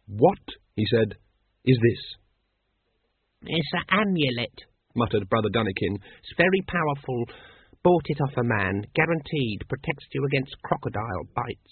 "What," he said, "is this?" "It's an amulet," muttered Brother Dunnikin. "It's very powerful. Bought it off a man. Guaranteed. Protects you against crocodile bites."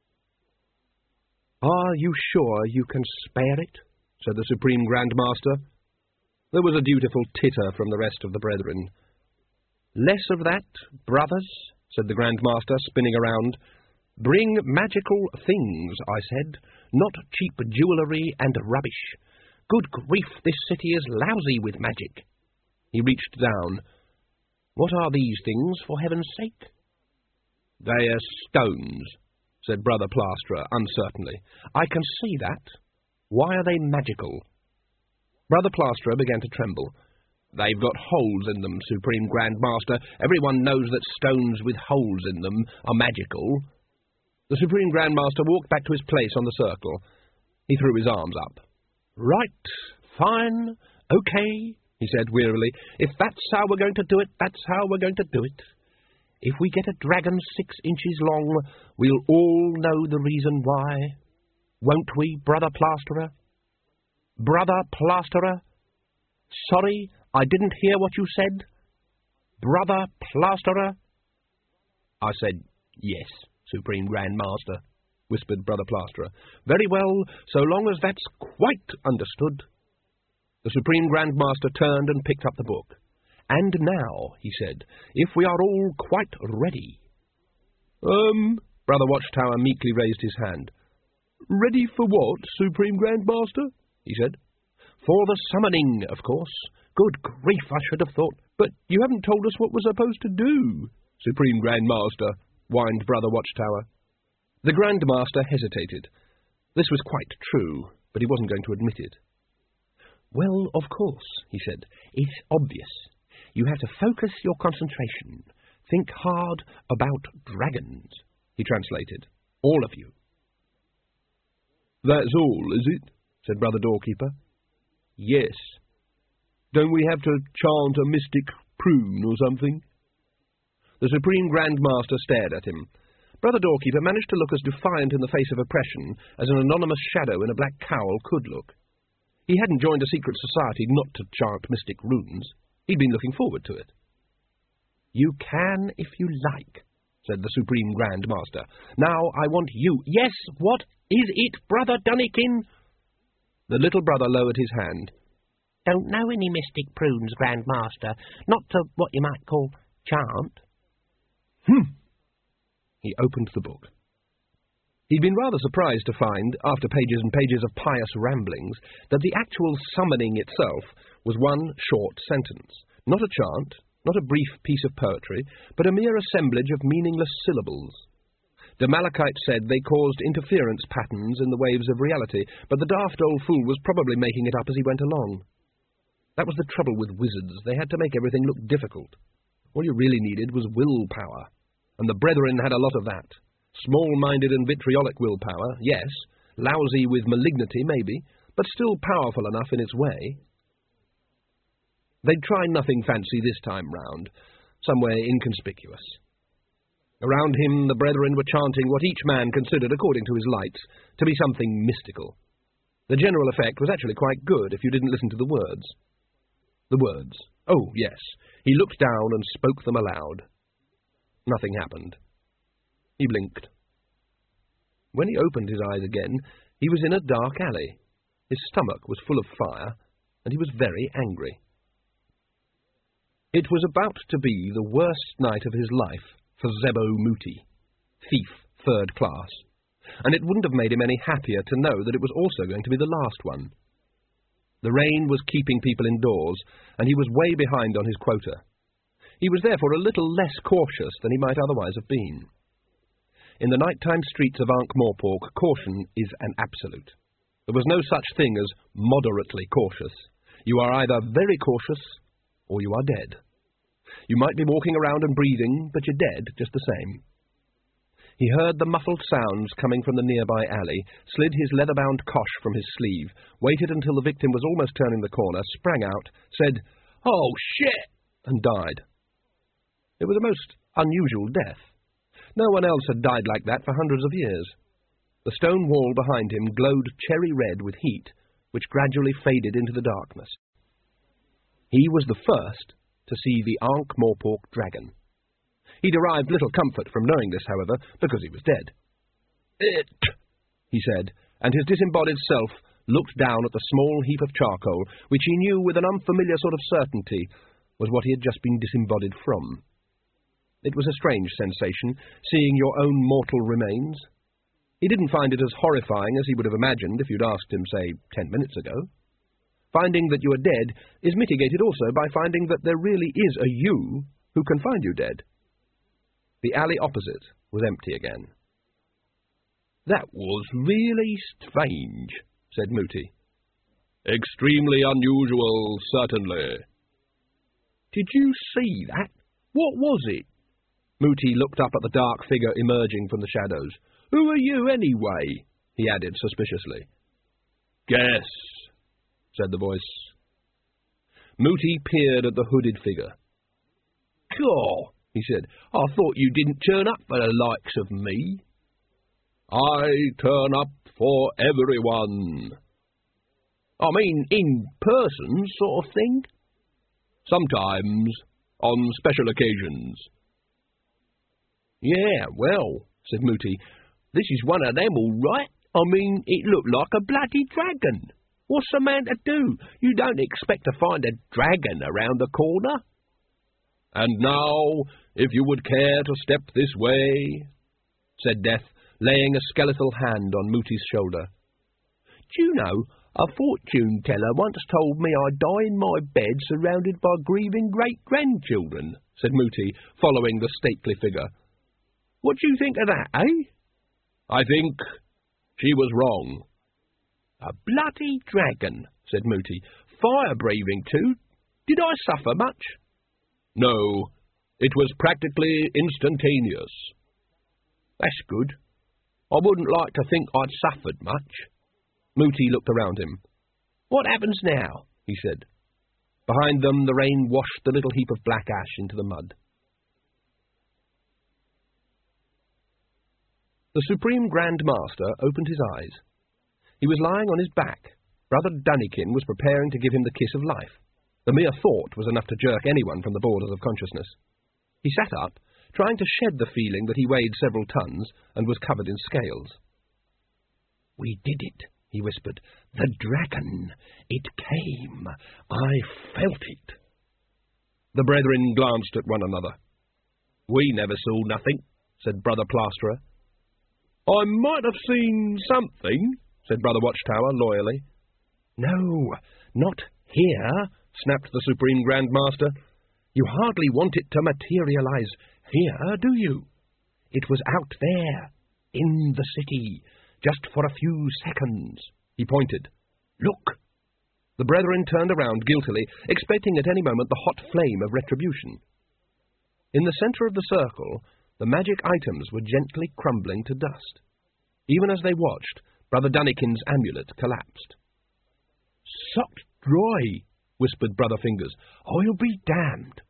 "Are you sure you can spare it?" said the Supreme Grand Master. There was a dutiful titter from the rest of the brethren. "Less of that, brothers," said the Grand Master, spinning around. "Bring magical things, I said, not cheap jewellery and rubbish. Good grief, this city is lousy with magic." He reached down. "What are these things, for heaven's sake?" "They are stones," said Brother Plasterer, uncertainly. "I can see that. Why are they magical?" Brother Plasterer began to tremble. "They've got holes in them, Supreme Grand Master. Everyone knows that stones with holes in them are magical." The Supreme Grand Master walked back to his place on the circle. He threw his arms up. "Right, fine, okay," he said wearily. "If that's how we're going to do it, that's how we're going to do it. If we get a dragon 6 inches long, we'll all know the reason why. Won't we, Brother Plasterer? Brother Plasterer? Sorry, I didn't hear what you said. Brother Plasterer?" "I said yes, Supreme Grand Master," whispered Brother Plasterer. "Very well, so long as that's quite understood." The Supreme Grand Master turned and picked up the book. "And now," he said, "if we are all quite ready." Brother Watchtower meekly raised his hand. "Ready for what, Supreme Grand Master?" he said. "For the summoning, of course. Good grief, I should have thought. But you haven't told us what we're supposed to do, Supreme Grand Master," whined Brother Watchtower. The Grand Master hesitated. This was quite true, but he wasn't going to admit it. "Well, of course," he said, "it's obvious. You have to focus your concentration. Think hard about dragons," he translated. "All of you." "That's all, is it?" said Brother Doorkeeper. "Yes. Don't we have to chant a mystic prune or something?" The Supreme Grand Master stared at him. Brother Doorkeeper managed to look as defiant in the face of oppression as an anonymous shadow in a black cowl could look. He hadn't joined a secret society not to chant mystic runes. He'd been looking forward to it. "You can if you like," said the Supreme Grand Master. "Now I want you—" "Yes, what is it, Brother Dunnikin?" The little brother lowered his hand. "Don't know any mystic prunes, Grand Master. Not to what you might call chant." He opened the book. He'd been rather surprised to find, after pages and pages of pious ramblings, that the actual summoning itself was one short sentence. Not a chant, not a brief piece of poetry, but a mere assemblage of meaningless syllables. The Malachite said they caused interference patterns in the waves of reality, but the daft old fool was probably making it up as he went along. That was the trouble with wizards. They had to make everything look difficult. All you really needed was willpower, and the brethren had a lot of that. Small-minded and vitriolic willpower, yes, lousy with malignity, maybe, but still powerful enough in its way. They'd try nothing fancy this time round, somewhere inconspicuous. Around him the brethren were chanting what each man considered, according to his lights, to be something mystical. The general effect was actually quite good if you didn't listen to the words. The words. Oh, yes. He looked down and spoke them aloud. Nothing happened. He blinked. When he opened his eyes again, he was in a dark alley. His stomach was full of fire, and he was very angry. It was about to be the worst night of his life for Zebo Mooti, thief, 3rd class, and it wouldn't have made him any happier to know that it was also going to be the last one. The rain was keeping people indoors, and he was way behind on his quota. He was therefore a little less cautious than he might otherwise have been. In the nighttime streets of Ankh-Morpork, caution is an absolute. There was no such thing as moderately cautious. You are either very cautious, or you are dead. You might be walking around and breathing, but you're dead just the same. He heard the muffled sounds coming from the nearby alley, slid his leather-bound cosh from his sleeve, waited until the victim was almost turning the corner, sprang out, said, "Oh, shit!" and died. It was a most unusual death. No one else had died like that for hundreds of years. The stone wall behind him glowed cherry red with heat, which gradually faded into the darkness. He was the first to see the Ankh-Morpork dragon. He derived little comfort from knowing this, however, because he was dead. "It," he said, and his disembodied self looked down at the small heap of charcoal, which he knew with an unfamiliar sort of certainty was what he had just been disembodied from. It was a strange sensation, seeing your own mortal remains. He didn't find it as horrifying as he would have imagined if you'd asked him, say, 10 minutes ago. Finding that you are dead is mitigated also by finding that there really is a you who can find you dead. The alley opposite was empty again. "That was really strange," said Mooty. "Extremely unusual, certainly." "Did you see that? What was it?" Mooty looked up at the dark figure emerging from the shadows. "Who are you, anyway?" he added suspiciously. "Guess," said the voice. Mooty peered at the hooded figure. "Gaw," he said, "I thought you didn't turn up for the likes of me." "I turn up for everyone." "I mean, in person, sort of thing?" "Sometimes, on special occasions." "Yeah, well," said Mooty, "this is one of them, all right. I mean, it looked like a bloody dragon. What's a man to do? You don't expect to find a dragon around the corner." "And now, if you would care to step this way," said Death, laying a skeletal hand on Mooty's shoulder. "Do you know, a fortune-teller once told me I'd die in my bed surrounded by grieving great-grandchildren," said Mooty, following the stately figure. "What do you think of that, eh?" "I think she was wrong." "A bloody dragon," said Mooty. "Fire-breathing, too. Did I suffer much?" "No, it was practically instantaneous." "That's good. I wouldn't like to think I'd suffered much." Mooty looked around him. "What happens now?" he said. Behind them the rain washed the little heap of black ash into the mud. The Supreme Grand Master opened his eyes. He was lying on his back. Brother Dunnikin was preparing to give him the kiss of life. The mere thought was enough to jerk anyone from the borders of consciousness. He sat up, trying to shed the feeling that he weighed several tons and was covered in scales. "We did it," he whispered. "The dragon. It came. I felt it." The brethren glanced at one another. "We never saw nothing," said Brother Plasterer. "I might have seen something," said Brother Watchtower loyally. "No, not here," snapped the Supreme Grand Master. "You hardly want it to materialize here, do you? It was out there, in the city, just for a few seconds." He pointed. "Look!" The brethren turned around guiltily, expecting at any moment the hot flame of retribution. In the centre of the circle, the magic items were gently crumbling to dust. Even as they watched, Brother Dunnikin's amulet collapsed. "Sucked dry," whispered Brother Fingers. "I'll be damned."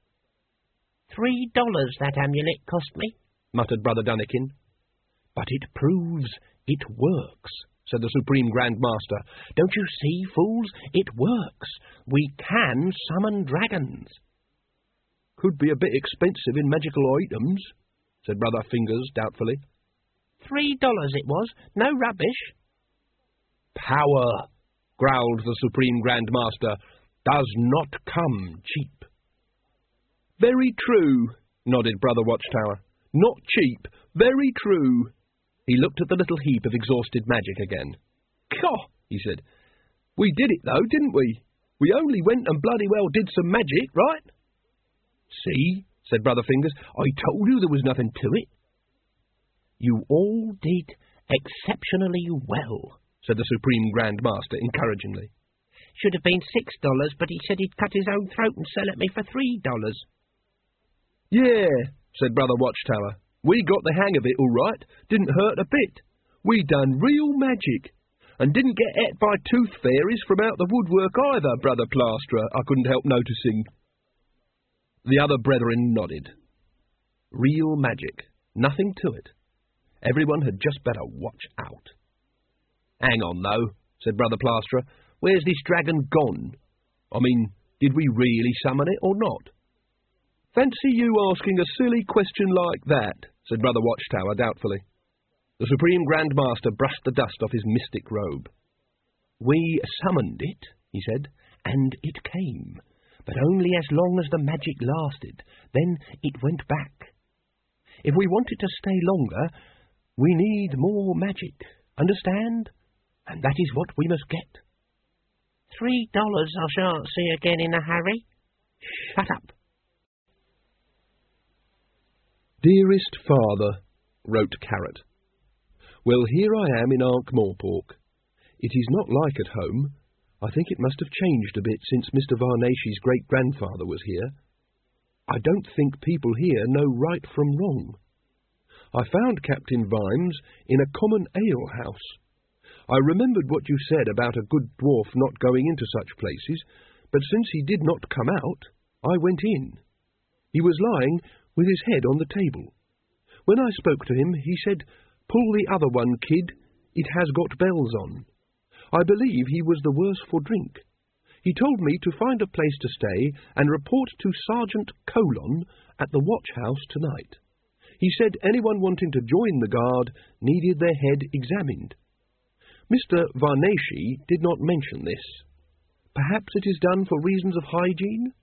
$3 that amulet cost me," muttered Brother Dunnikin. "But it proves it works," said the Supreme Grand Master. "Don't you see, fools? It works. We can summon dragons." "Could be a bit expensive in magical items," said Brother Fingers doubtfully. $3 it was. No rubbish." "Power," growled the Supreme Grand Master, "does not come cheap." "Very true," nodded Brother Watchtower. "Not cheap. Very true." He looked at the little heap of exhausted magic again. "Caw," he said. "We did it, though, didn't we? We only went and bloody well did some magic, right?" "See," said Brother Fingers, "I told you there was nothing to it." "You all did exceptionally well," said the Supreme Grand Master encouragingly. "Should have been $6, but he said he'd cut his own throat and sell it me for $3. "Yeah," said Brother Watchtower. "We got the hang of it all right. Didn't hurt a bit. We done real magic. And didn't get ate by tooth fairies from out the woodwork either, Brother Plasterer, I couldn't help noticing." The other brethren nodded. Real magic. Nothing to it. Everyone had just better watch out. "Hang on, though," said Brother Plasterer. "Where's this dragon gone? I mean, did we really summon it or not?" "Fancy you asking a silly question like that," said Brother Watchtower doubtfully. The Supreme Grand Master brushed the dust off his mystic robe. "We summoned it," he said, "and it came, but only as long as the magic lasted. Then it went back. If we want it to stay longer, we need more magic, understand? And that is what we must get." $3 I shan't see again in a hurry. Shut up. "Dearest Father," wrote Carrot, "well, here I am in Ankh-Morpork. It is not like at home. I think it must have changed a bit since Mr. Varnashey's great-grandfather was here. I don't think people here know right from wrong. I found Captain Vimes in a common ale-house. I remembered what you said about a good dwarf not going into such places, but since he did not come out, I went in. He was lying with his head on the table. When I spoke to him, he said, 'Pull the other one, kid, it has got bells on.' I believe he was the worse for drink. He told me to find a place to stay and report to Sergeant Colon at the watch house tonight. He said anyone wanting to join the guard needed their head examined. Mr. Varnashey did not mention this. Perhaps it is done for reasons of hygiene?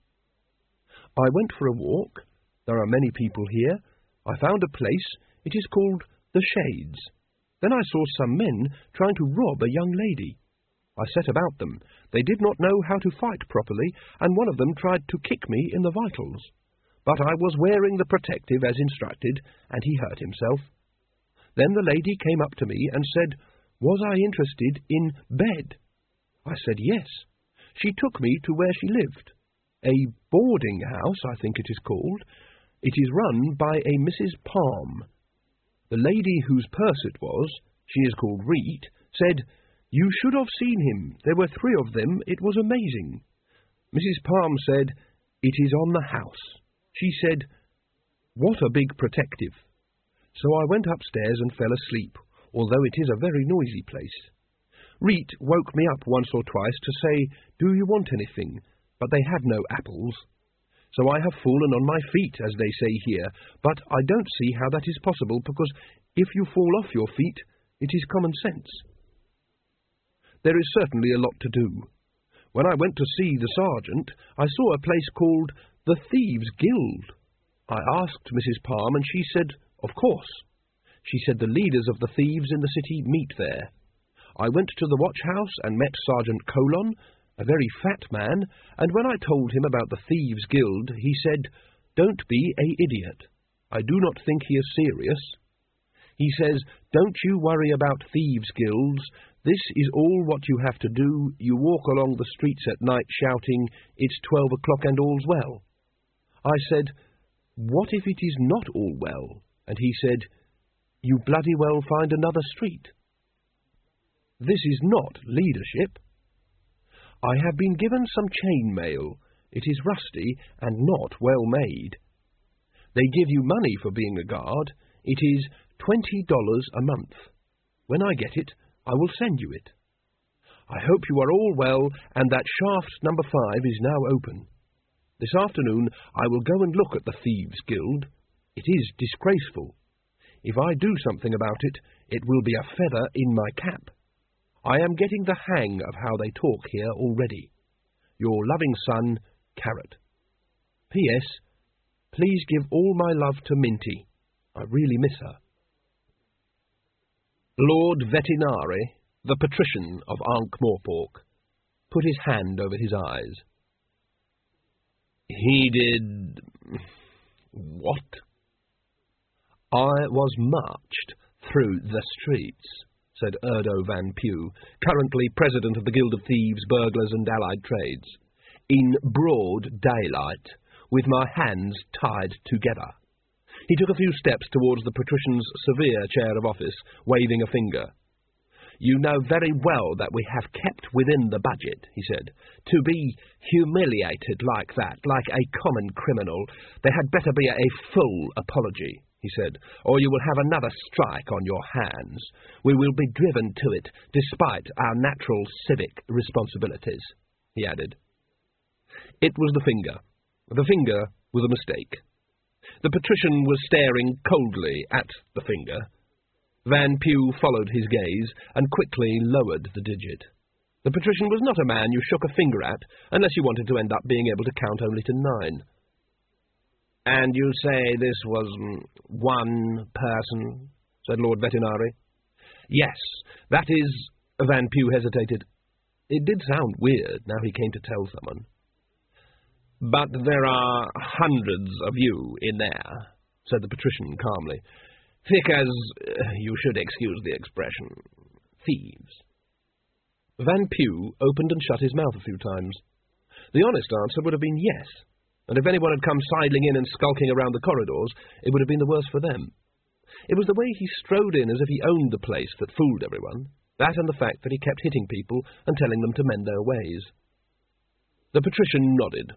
I went for a walk. There are many people here. I found a place. It is called The Shades. Then I saw some men trying to rob a young lady. I set about them. They did not know how to fight properly, and one of them tried to kick me in the vitals. But I was wearing the protective as instructed, and he hurt himself. Then the lady came up to me and said, was I interested in bed? I said yes. She took me to where she lived. A boarding house, I think it is called. It is run by a Mrs. Palm. The lady whose purse it was, she is called Reet, said, you should have seen him. There were 3 of them. It was amazing. Mrs. Palm said, it is on the house. She said, what a big protective. So I went upstairs and fell asleep, although it is a very noisy place. Reet woke me up once or twice to say, do you want anything? But they had no apples. So I have fallen on my feet, as they say here, but I don't see how that is possible, because if you fall off your feet, it is common sense. There is certainly a lot to do. When I went to see the sergeant, I saw a place called the Thieves' Guild. I asked Mrs. Palm, and she said, of course. She said the leaders of the thieves in the city meet there. I went to the watch house and met Sergeant Colon, a very fat man, and when I told him about the Thieves' Guild, he said, don't be an idiot. I do not think he is serious. He says, don't you worry about thieves' guilds. This is all what you have to do. You walk along the streets at night shouting, it's 12 o'clock and all's well. I said, what if it is not all well? And he said, you bloody well find another street. This is not leadership. I have been given some chain mail. It is rusty and not well made. They give you money for being a guard. It is $20 a month. When I get it, I will send you it. I hope you are all well and that shaft number 5 is now open. This afternoon I will go and look at the Thieves' Guild. It is disgraceful. If I do something about it, it will be a feather in my cap. I am getting the hang of how they talk here already. Your loving son, Carrot. P.S. Please give all my love to Minty. I really miss her. Lord Vetinari, the patrician of Ankh-Morpork, put his hand over his eyes. He did... what? I was marched through the streets, said Erdo Van Pew, currently president of the Guild of Thieves, Burglars and Allied Trades, in broad daylight, with my hands tied together. He took a few steps towards the patrician's severe chair of office, waving a finger. You know very well that we have kept within the budget, he said. To be humiliated like that, like a common criminal, there had better be a full apology. he said, "or you will have another strike on your hands. We will be driven to it, despite our natural civic responsibilities," he added. It was the finger. The finger was a mistake. The patrician was staring coldly at the finger. Van Pew followed his gaze and quickly lowered the digit. The patrician was not a man you shook a finger at unless you wanted to end up being able to count only to 9. "And you say this was one person?" said Lord Vetinari. "Yes, that is—" Van Pew hesitated. It did sound weird, now he came to tell someone. "But there are hundreds of you in there," said the patrician calmly. "Thick as, you should excuse the expression, thieves." Van Pew opened and shut his mouth a few times. The honest answer would have been yes, and if anyone had come sidling in and skulking around the corridors, it would have been the worse for them. It was the way he strode in as if he owned the place that fooled everyone, that and the fact that he kept hitting people and telling them to mend their ways. The patrician nodded.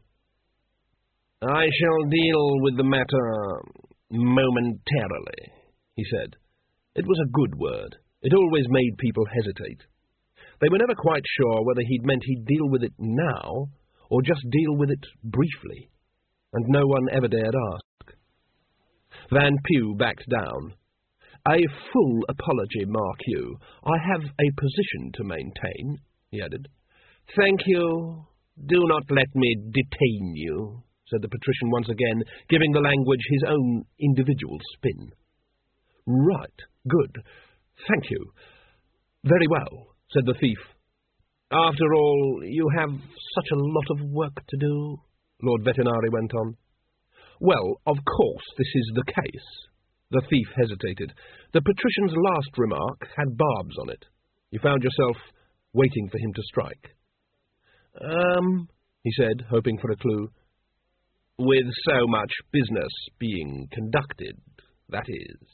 "I shall deal with the matter momentarily," he said. It was a good word. It always made people hesitate. They were never quite sure whether he'd meant he'd deal with it now, or just deal with it briefly, and no one ever dared ask. Van Pew backed down. "A full apology, mark you. I have a position to maintain," he added. "Thank you. Do not let me detain you," said the patrician once again, giving the language his own individual spin. "Right. Good. Thank you. Very well," said the thief. "After all, you have such a lot of work to do," Lord Vetinari went on. "Well, of course this is the case." The thief hesitated. The patrician's last remark had barbs on it. You found yourself waiting for him to strike. He said, hoping for a clue. "With so much business being conducted, that is."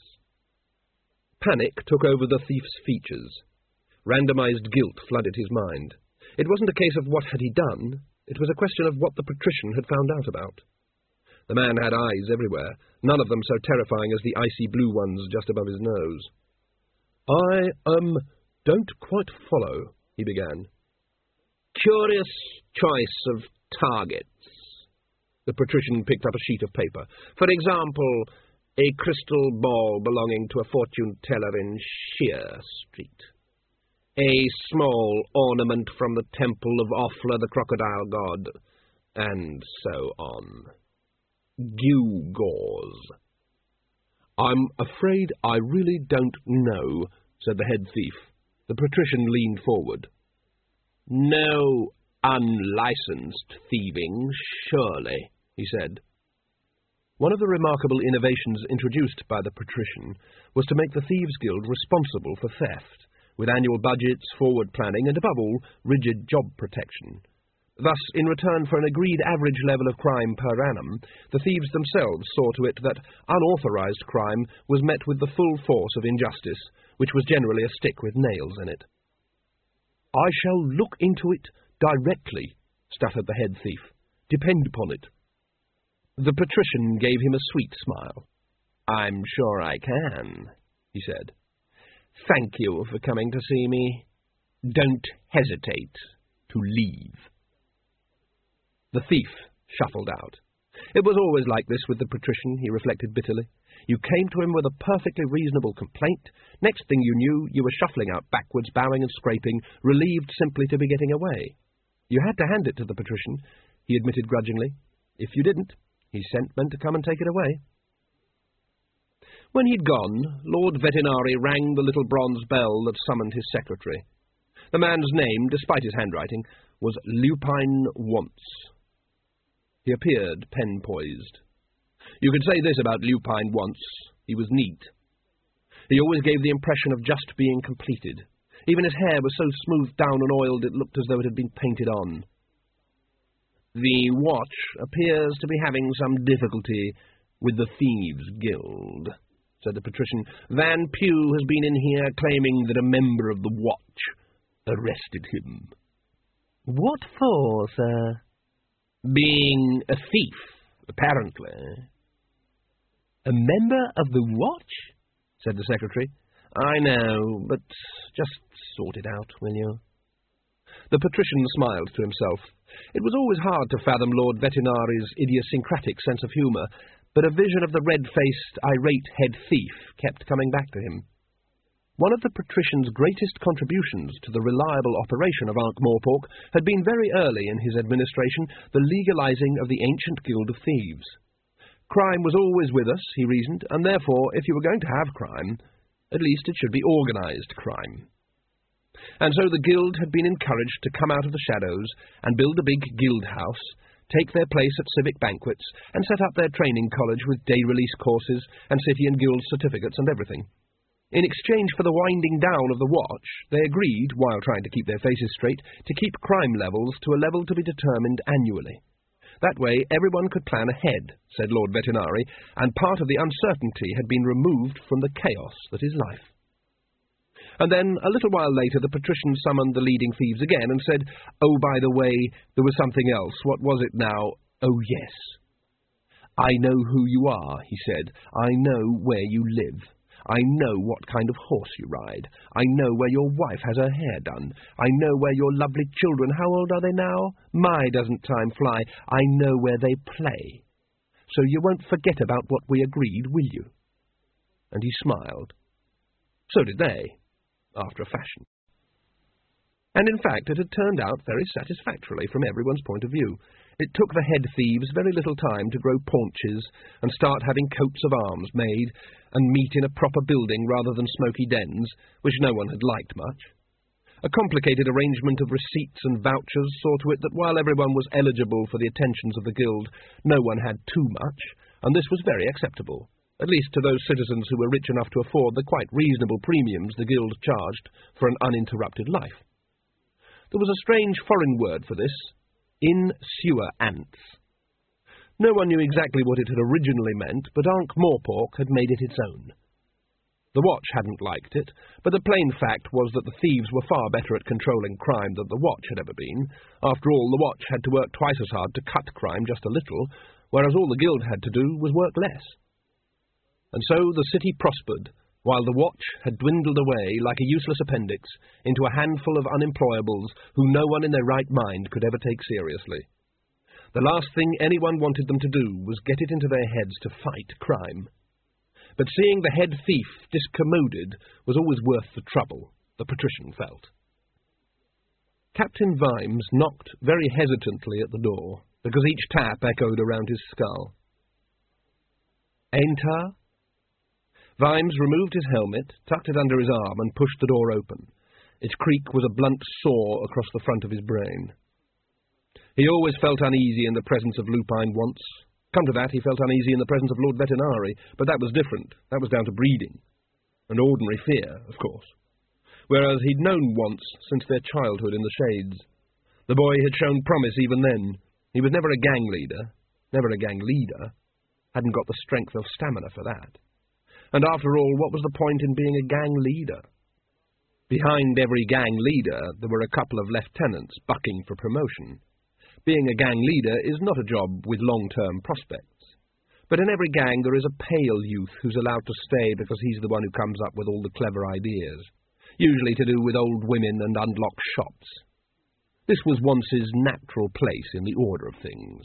Panic took over the thief's features. Randomized guilt flooded his mind. It wasn't a case of what had he done, it was a question of what the patrician had found out about. The man had eyes everywhere, none of them so terrifying as the icy blue ones just above his nose. "I, don't quite follow," he began. "Curious choice of targets." The patrician picked up a sheet of paper. "For example, a crystal ball belonging to a fortune-teller in Shear Street. A small ornament from the temple of Offler the crocodile god, and so on. Gewgaws." "I'm afraid I really don't know," said the head thief. The patrician leaned forward. "No unlicensed thieving, surely," he said. One of the remarkable innovations introduced by the patrician was to make the Thieves' Guild responsible for theft, with annual budgets, forward planning, and above all, rigid job protection. Thus, in return for an agreed average level of crime per annum, the thieves themselves saw to it that unauthorized crime was met with the full force of injustice, which was generally a stick with nails in it. "I shall look into it directly," stuttered the head thief. "Depend upon it." The patrician gave him a sweet smile. "I'm sure I can," he said. "Thank you for coming to see me. Don't hesitate to leave." The thief shuffled out. It was always like this with the patrician, he reflected bitterly. You came to him with a perfectly reasonable complaint. Next thing you knew, you were shuffling out backwards, bowing and scraping, relieved simply to be getting away. You had to hand it to the patrician, he admitted grudgingly. If you didn't, he sent men to come and take it away. When he'd gone, Lord Vetinari rang the little bronze bell that summoned his secretary. The man's name, despite his handwriting, was Lupine Wantz. He appeared pen-poised. You could say this about Lupine Wantz: he was neat. He always gave the impression of just being completed. Even his hair was so smoothed down and oiled it looked as though it had been painted on. "The watch appears to be having some difficulty with the Thieves' Guild," said the patrician. "Van Pew has been in here claiming that a member of the watch arrested him." "What for, sir?" "Being a thief, apparently." "A member of the Watch?" said the secretary. "I know, but just sort it out, will you?" The patrician smiled to himself. It was always hard to fathom Lord Vetinari's idiosyncratic sense of humour, but a vision of the red-faced, irate head thief kept coming back to him. One of the patrician's greatest contributions to the reliable operation of Ankh-Morpork had been very early in his administration the legalizing of the ancient Guild of Thieves. Crime was always with us, he reasoned, and therefore, if you were going to have crime, at least it should be organised crime. And so the Guild had been encouraged to come out of the shadows and build a big guild house, take their place at civic banquets, and set up their training college with day-release courses and city and guild certificates and everything. In exchange for the winding down of the Watch, they agreed, while trying to keep their faces straight, to keep crime levels to a level to be determined annually. That way everyone could plan ahead, said Lord Vetinari, and part of the uncertainty had been removed from the chaos that is life. And then, a little while later, the patrician summoned the leading thieves again and said, "Oh, by the way, there was something else. What was it now? Oh, yes. I know who you are," he said. "I know where you live. I know what kind of horse you ride. I know where your wife has her hair done. I know where your lovely children, how old are they now? My, doesn't time fly. I know where they play. So you won't forget about what we agreed, will you?" And he smiled. So did they, after a fashion. And in fact it had turned out very satisfactorily from everyone's point of view. It took the head thieves very little time to grow paunches and start having coats of arms made and meet in a proper building rather than smoky dens, which no one had liked much. A complicated arrangement of receipts and vouchers saw to it that while everyone was eligible for the attentions of the Guild, no one had too much, and this was very acceptable, at least to those citizens who were rich enough to afford the quite reasonable premiums the Guild charged for an uninterrupted life. There was a strange foreign word for this, in-sewer ants. No one knew exactly what it had originally meant, but Ankh-Morpork had made it its own. The Watch hadn't liked it, but the plain fact was that the thieves were far better at controlling crime than the Watch had ever been. After all, the Watch had to work twice as hard to cut crime just a little, whereas all the Guild had to do was work less. And so the city prospered, while the Watch had dwindled away like a useless appendix into a handful of unemployables who no one in their right mind could ever take seriously. The last thing anyone wanted them to do was get it into their heads to fight crime. But seeing the head thief discommoded was always worth the trouble, the patrician felt. Captain Vimes knocked very hesitantly at the door, because each tap echoed around his skull. "Enter?" Vimes removed his helmet, tucked it under his arm, and pushed the door open. Its creak was a blunt saw across the front of his brain. He always felt uneasy in the presence of lupine once. Come to that, he felt uneasy in the presence of Lord Vetinari, but that was different. That was down to breeding. And ordinary fear, of course. Whereas he'd known once since their childhood in the Shades. The boy had shown promise even then. He was never a gang leader. Never a gang leader. Hadn't got the strength or stamina for that. And after all, what was the point in being a gang leader? Behind every gang leader, there were a couple of lieutenants bucking for promotion. Being a gang leader is not a job with long-term prospects. But in every gang there is a pale youth who's allowed to stay because he's the one who comes up with all the clever ideas, usually to do with old women and unlocked shops. This was once's natural place in the order of things.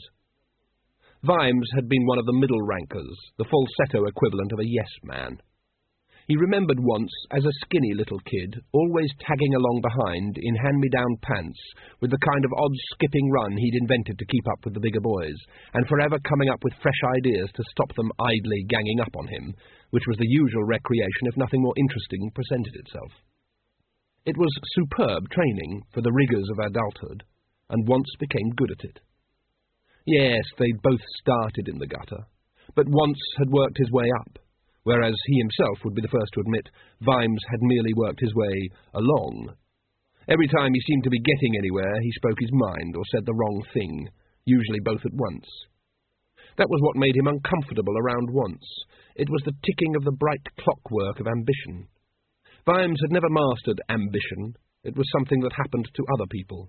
Vimes had been one of the middle rankers, the falsetto equivalent of a yes-man. He remembered once, as a skinny little kid, always tagging along behind in hand-me-down pants with the kind of odd skipping run he'd invented to keep up with the bigger boys, and forever coming up with fresh ideas to stop them idly ganging up on him, which was the usual recreation if nothing more interesting presented itself. It was superb training for the rigours of adulthood, and once became good at it. Yes, they'd both started in the gutter, but once had worked his way up, whereas he himself would be the first to admit Vimes had merely worked his way along. Every time he seemed to be getting anywhere, he spoke his mind or said the wrong thing, usually both at once. That was what made him uncomfortable around once. It was the ticking of the bright clockwork of ambition. Vimes had never mastered ambition. It was something that happened to other people.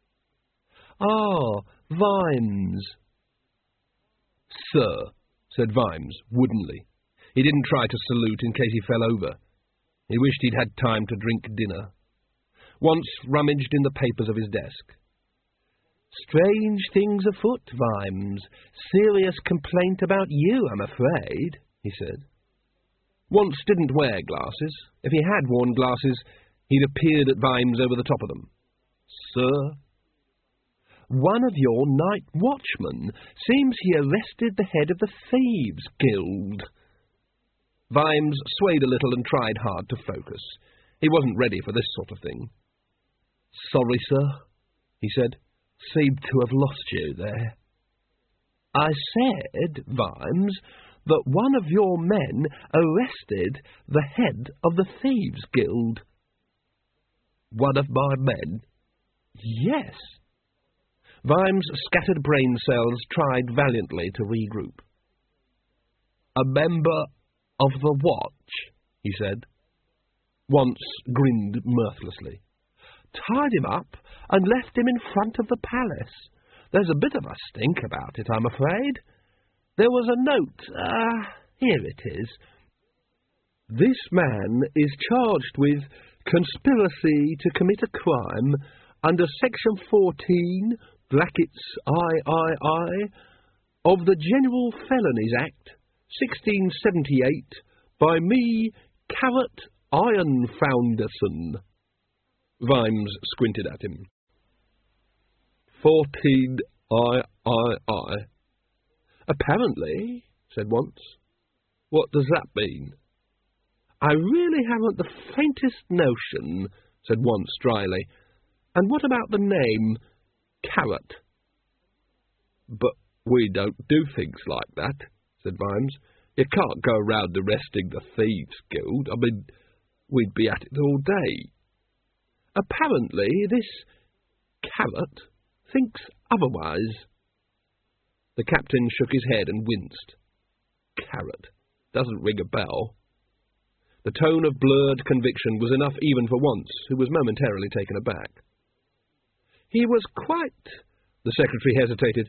"Ah, Vimes." "Sir," said Vimes, woodenly, He didn't try to salute in case he fell over. He wished he'd had time to drink dinner. Once rummaged in the papers of his desk. "Strange things afoot, Vimes. Serious complaint about you, I'm afraid," he said. Once didn't wear glasses. If he had worn glasses, he'd appeared at Vimes over the top of them. "Sir?" "One of your night watchmen seems he arrested the head of the Thieves' Guild." Vimes swayed a little and tried hard to focus. He wasn't ready for this sort of thing. "Sorry, sir," he said. "Seemed to have lost you there." "I said, Vimes, that one of your men arrested the head of the Thieves' Guild." "One of my men?" "Yes." Vimes' scattered brain cells tried valiantly to regroup. "A member of the Watch," he said. Once grinned mirthlessly. "Tied him up and left him in front of the palace. There's a bit of a stink about it, I'm afraid. There was a note. Here it is. This man is charged with conspiracy to commit a crime under Section 14, III, of the General Felonies Act, 1678, by me, Carrot Ironfounderson." Vimes squinted at him. 14 III. "Apparently," said Once. "What does that mean?" "I really haven't the faintest notion," said Once dryly. "And what about the name, Carrot?" "But we don't do things like that," said Vimes. "You can't go round arresting the Thieves' Guild. I mean, we'd be at it all day." "Apparently this Carrot thinks otherwise." The captain shook his head and winced. Carrot doesn't ring a bell. The tone of blurred conviction was enough even for Once, who was momentarily taken aback. "He was quite—" The secretary hesitated.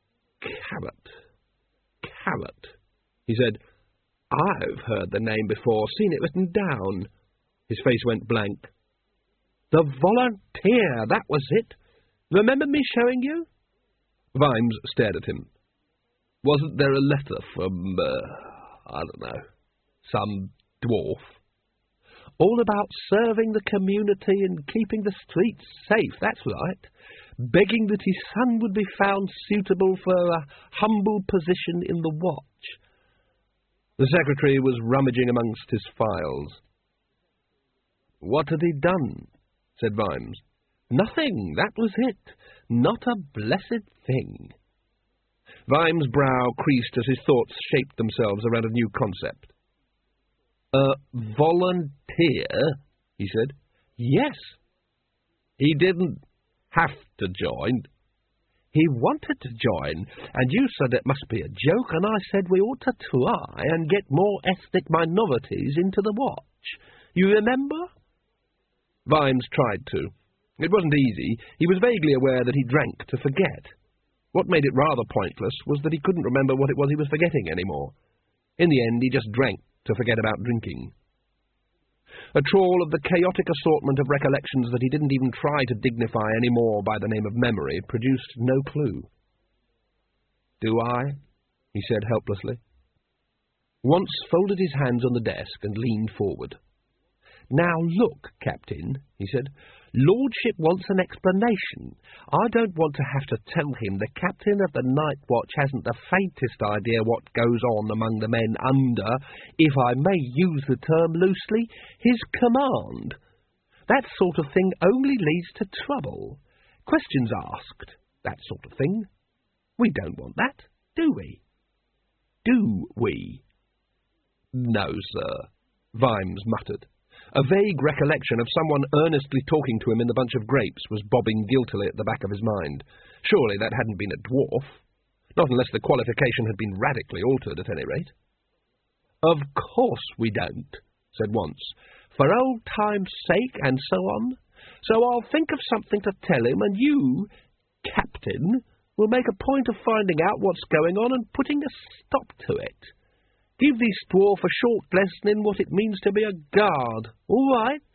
Carrot, he said. "I've heard the name before, seen it written down." His face went blank. "The Volunteer, that was it. Remember me showing you?" Vimes stared at him. "Wasn't there a letter from, I don't know, some dwarf?" "All about serving the community and keeping the streets safe, that's right. Begging that his son would be found suitable for a humble position in the Watch." The secretary was rummaging amongst his files. "What had he done?" said Vimes. "Nothing, that was it. Not a blessed thing." Vimes' brow creased as his thoughts shaped themselves around a new concept. "A volunteer?" he said. "Yes." "He didn't have to join?" "He wanted to join, and you said it must be a joke, and I said we ought to try and get more ethnic minorities into the Watch. You remember?" Vimes tried to. It wasn't easy. He was vaguely aware that he drank to forget. What made it rather pointless was that he couldn't remember what it was he was forgetting anymore. In the end, he just drank to forget about drinking. A trawl of the chaotic assortment of recollections that he didn't even try to dignify any more by the name of memory produced no clue. "Do I?" he said helplessly. Once folded his hands on the desk and leaned forward. "Now look, Captain," he said. "Lordship wants an explanation. I don't want to have to tell him the captain of the Night Watch hasn't the faintest idea what goes on among the men under, if I may use the term loosely, his command. That sort of thing only leads to trouble. Questions asked, that sort of thing. We don't want that, do we? Do we?" "No, sir," Vimes muttered. A vague recollection of someone earnestly talking to him in the bunch of grapes was bobbing guiltily at the back of his mind. Surely that hadn't been a dwarf. Not unless the qualification had been radically altered, at any rate. "Of course we don't," said Once. "For old time's sake and so on. So I'll think of something to tell him, and you, Captain, will make a point of finding out what's going on and putting a stop to it. Give this dwarf a short lesson in what it means to be a guard, all right?"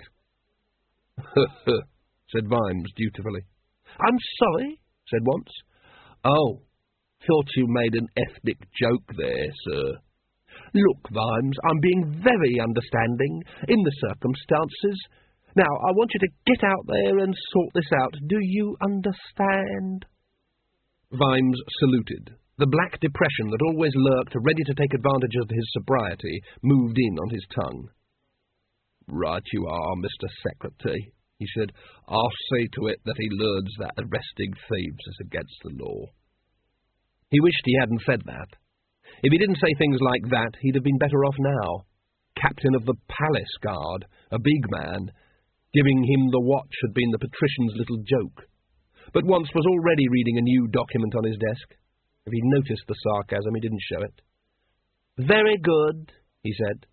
said Vimes dutifully. "I'm sorry," said Once. "Oh, thought you made an ethnic joke there, sir." "Look, Vimes, I'm being very understanding in the circumstances. Now, I want you to get out there and sort this out. Do you understand?" Vimes saluted. The black depression that always lurked, ready to take advantage of his sobriety, moved in on his tongue. "Right you are, Mr. Secretary," he said. "I'll see to it that he learns that arresting thieves is against the law." He wished he hadn't said that. If he didn't say things like that, he'd have been better off now. Captain of the Palace Guard, a big man. Giving him the watch had been the patrician's little joke. But Once was already reading a new document on his desk. If he noticed the sarcasm, he didn't show it. "Very good," he said.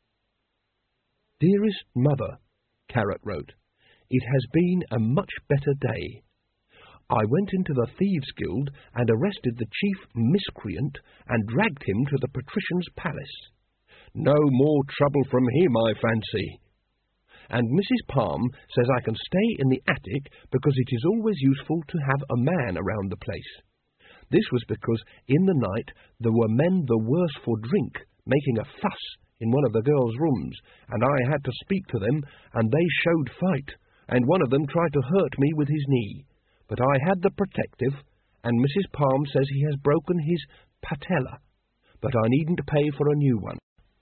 "Dearest Mother," Carrot wrote, "it has been a much better day. I went into the Thieves' Guild and arrested the chief miscreant and dragged him to the patrician's palace. No more trouble from him, I fancy. And Mrs. Palm says I can stay in the attic because it is always useful to have a man around the place. This was because in the night there were men the worse for drink making a fuss in one of the girls' rooms, and I had to speak to them, and they showed fight, and one of them tried to hurt me with his knee. But I had the protective, and Mrs. Palm says he has broken his patella, but I needn't pay for a new one.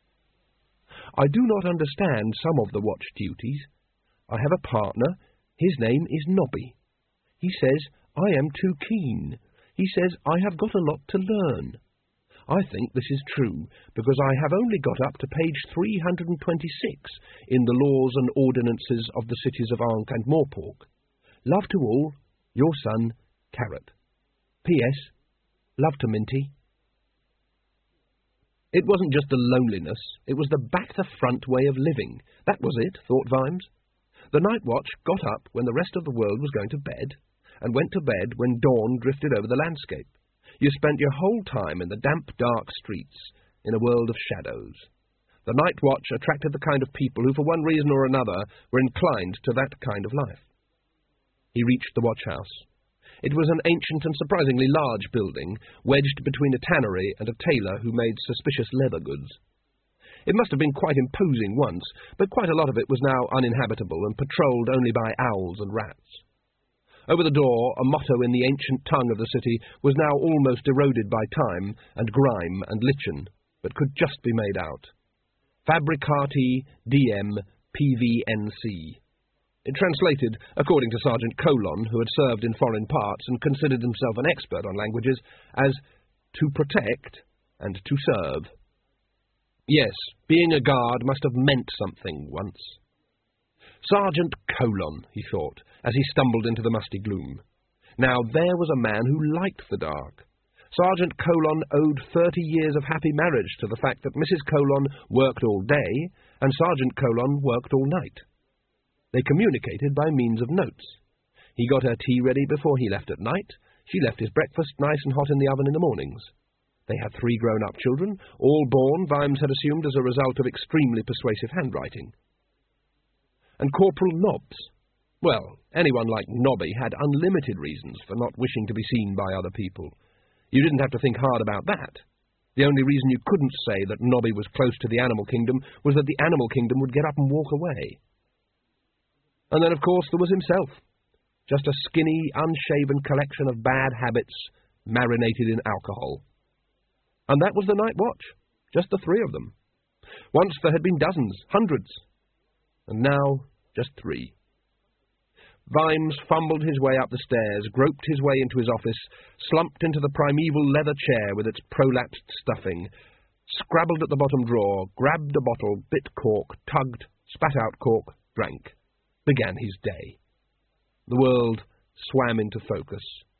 I do not understand some of the watch duties. I have a partner. His name is Nobby. He says I am too keen. He says I have got a lot to learn. I think this is true, because I have only got up to page 326 in the laws and ordinances of the cities of Ankh and Morpork. Love to all, your son, Carrot. P.S. Love to Minty. It wasn't just the loneliness, it was the back-to-front way of living. That was it, thought Vimes. The night watch got up when the rest of the world was going to bed, and went to bed when dawn drifted over the landscape. You spent your whole time in the damp, dark streets, in a world of shadows. The night watch attracted the kind of people who, for one reason or another, were inclined to that kind of life. He reached the watch-house. It was an ancient and surprisingly large building, wedged between a tannery and a tailor who made suspicious leather goods. It must have been quite imposing once, but quite a lot of it was now uninhabitable and patrolled only by owls and rats. Over the door, a motto in the ancient tongue of the city was now almost eroded by time and grime and lichen, but could just be made out. Fabricati Diem PVNC. It translated, according to Sergeant Colon, who had served in foreign parts and considered himself an expert on languages, as to protect and to serve. Yes, being a guard must have meant something once. Sergeant Colon, he thought, as he stumbled into the musty gloom. Now there was a man who liked the dark. Sergeant Colon owed 30 years of happy marriage to the fact that Mrs. Colon worked all day and Sergeant Colon worked all night. They communicated by means of notes. He got her tea ready before he left at night. She left his breakfast nice and hot in the oven in the mornings. They had 3 grown-up children, all born, Vimes had assumed, as a result of extremely persuasive handwriting. And Corporal Nobbs. Well, anyone like Nobby had unlimited reasons for not wishing to be seen by other people. You didn't have to think hard about that. The only reason you couldn't say that Nobby was close to the animal kingdom was that the animal kingdom would get up and walk away. And then, of course, there was himself. Just a skinny, unshaven collection of bad habits marinated in alcohol. And that was the night watch, just the 3 of them. Once there had been dozens, hundreds, and now just 3. Vimes fumbled his way up the stairs, groped his way into his office, slumped into the primeval leather chair with its prolapsed stuffing, scrabbled at the bottom drawer, grabbed a bottle, bit cork, tugged, spat out cork, drank. Began his day. The world swam into focus.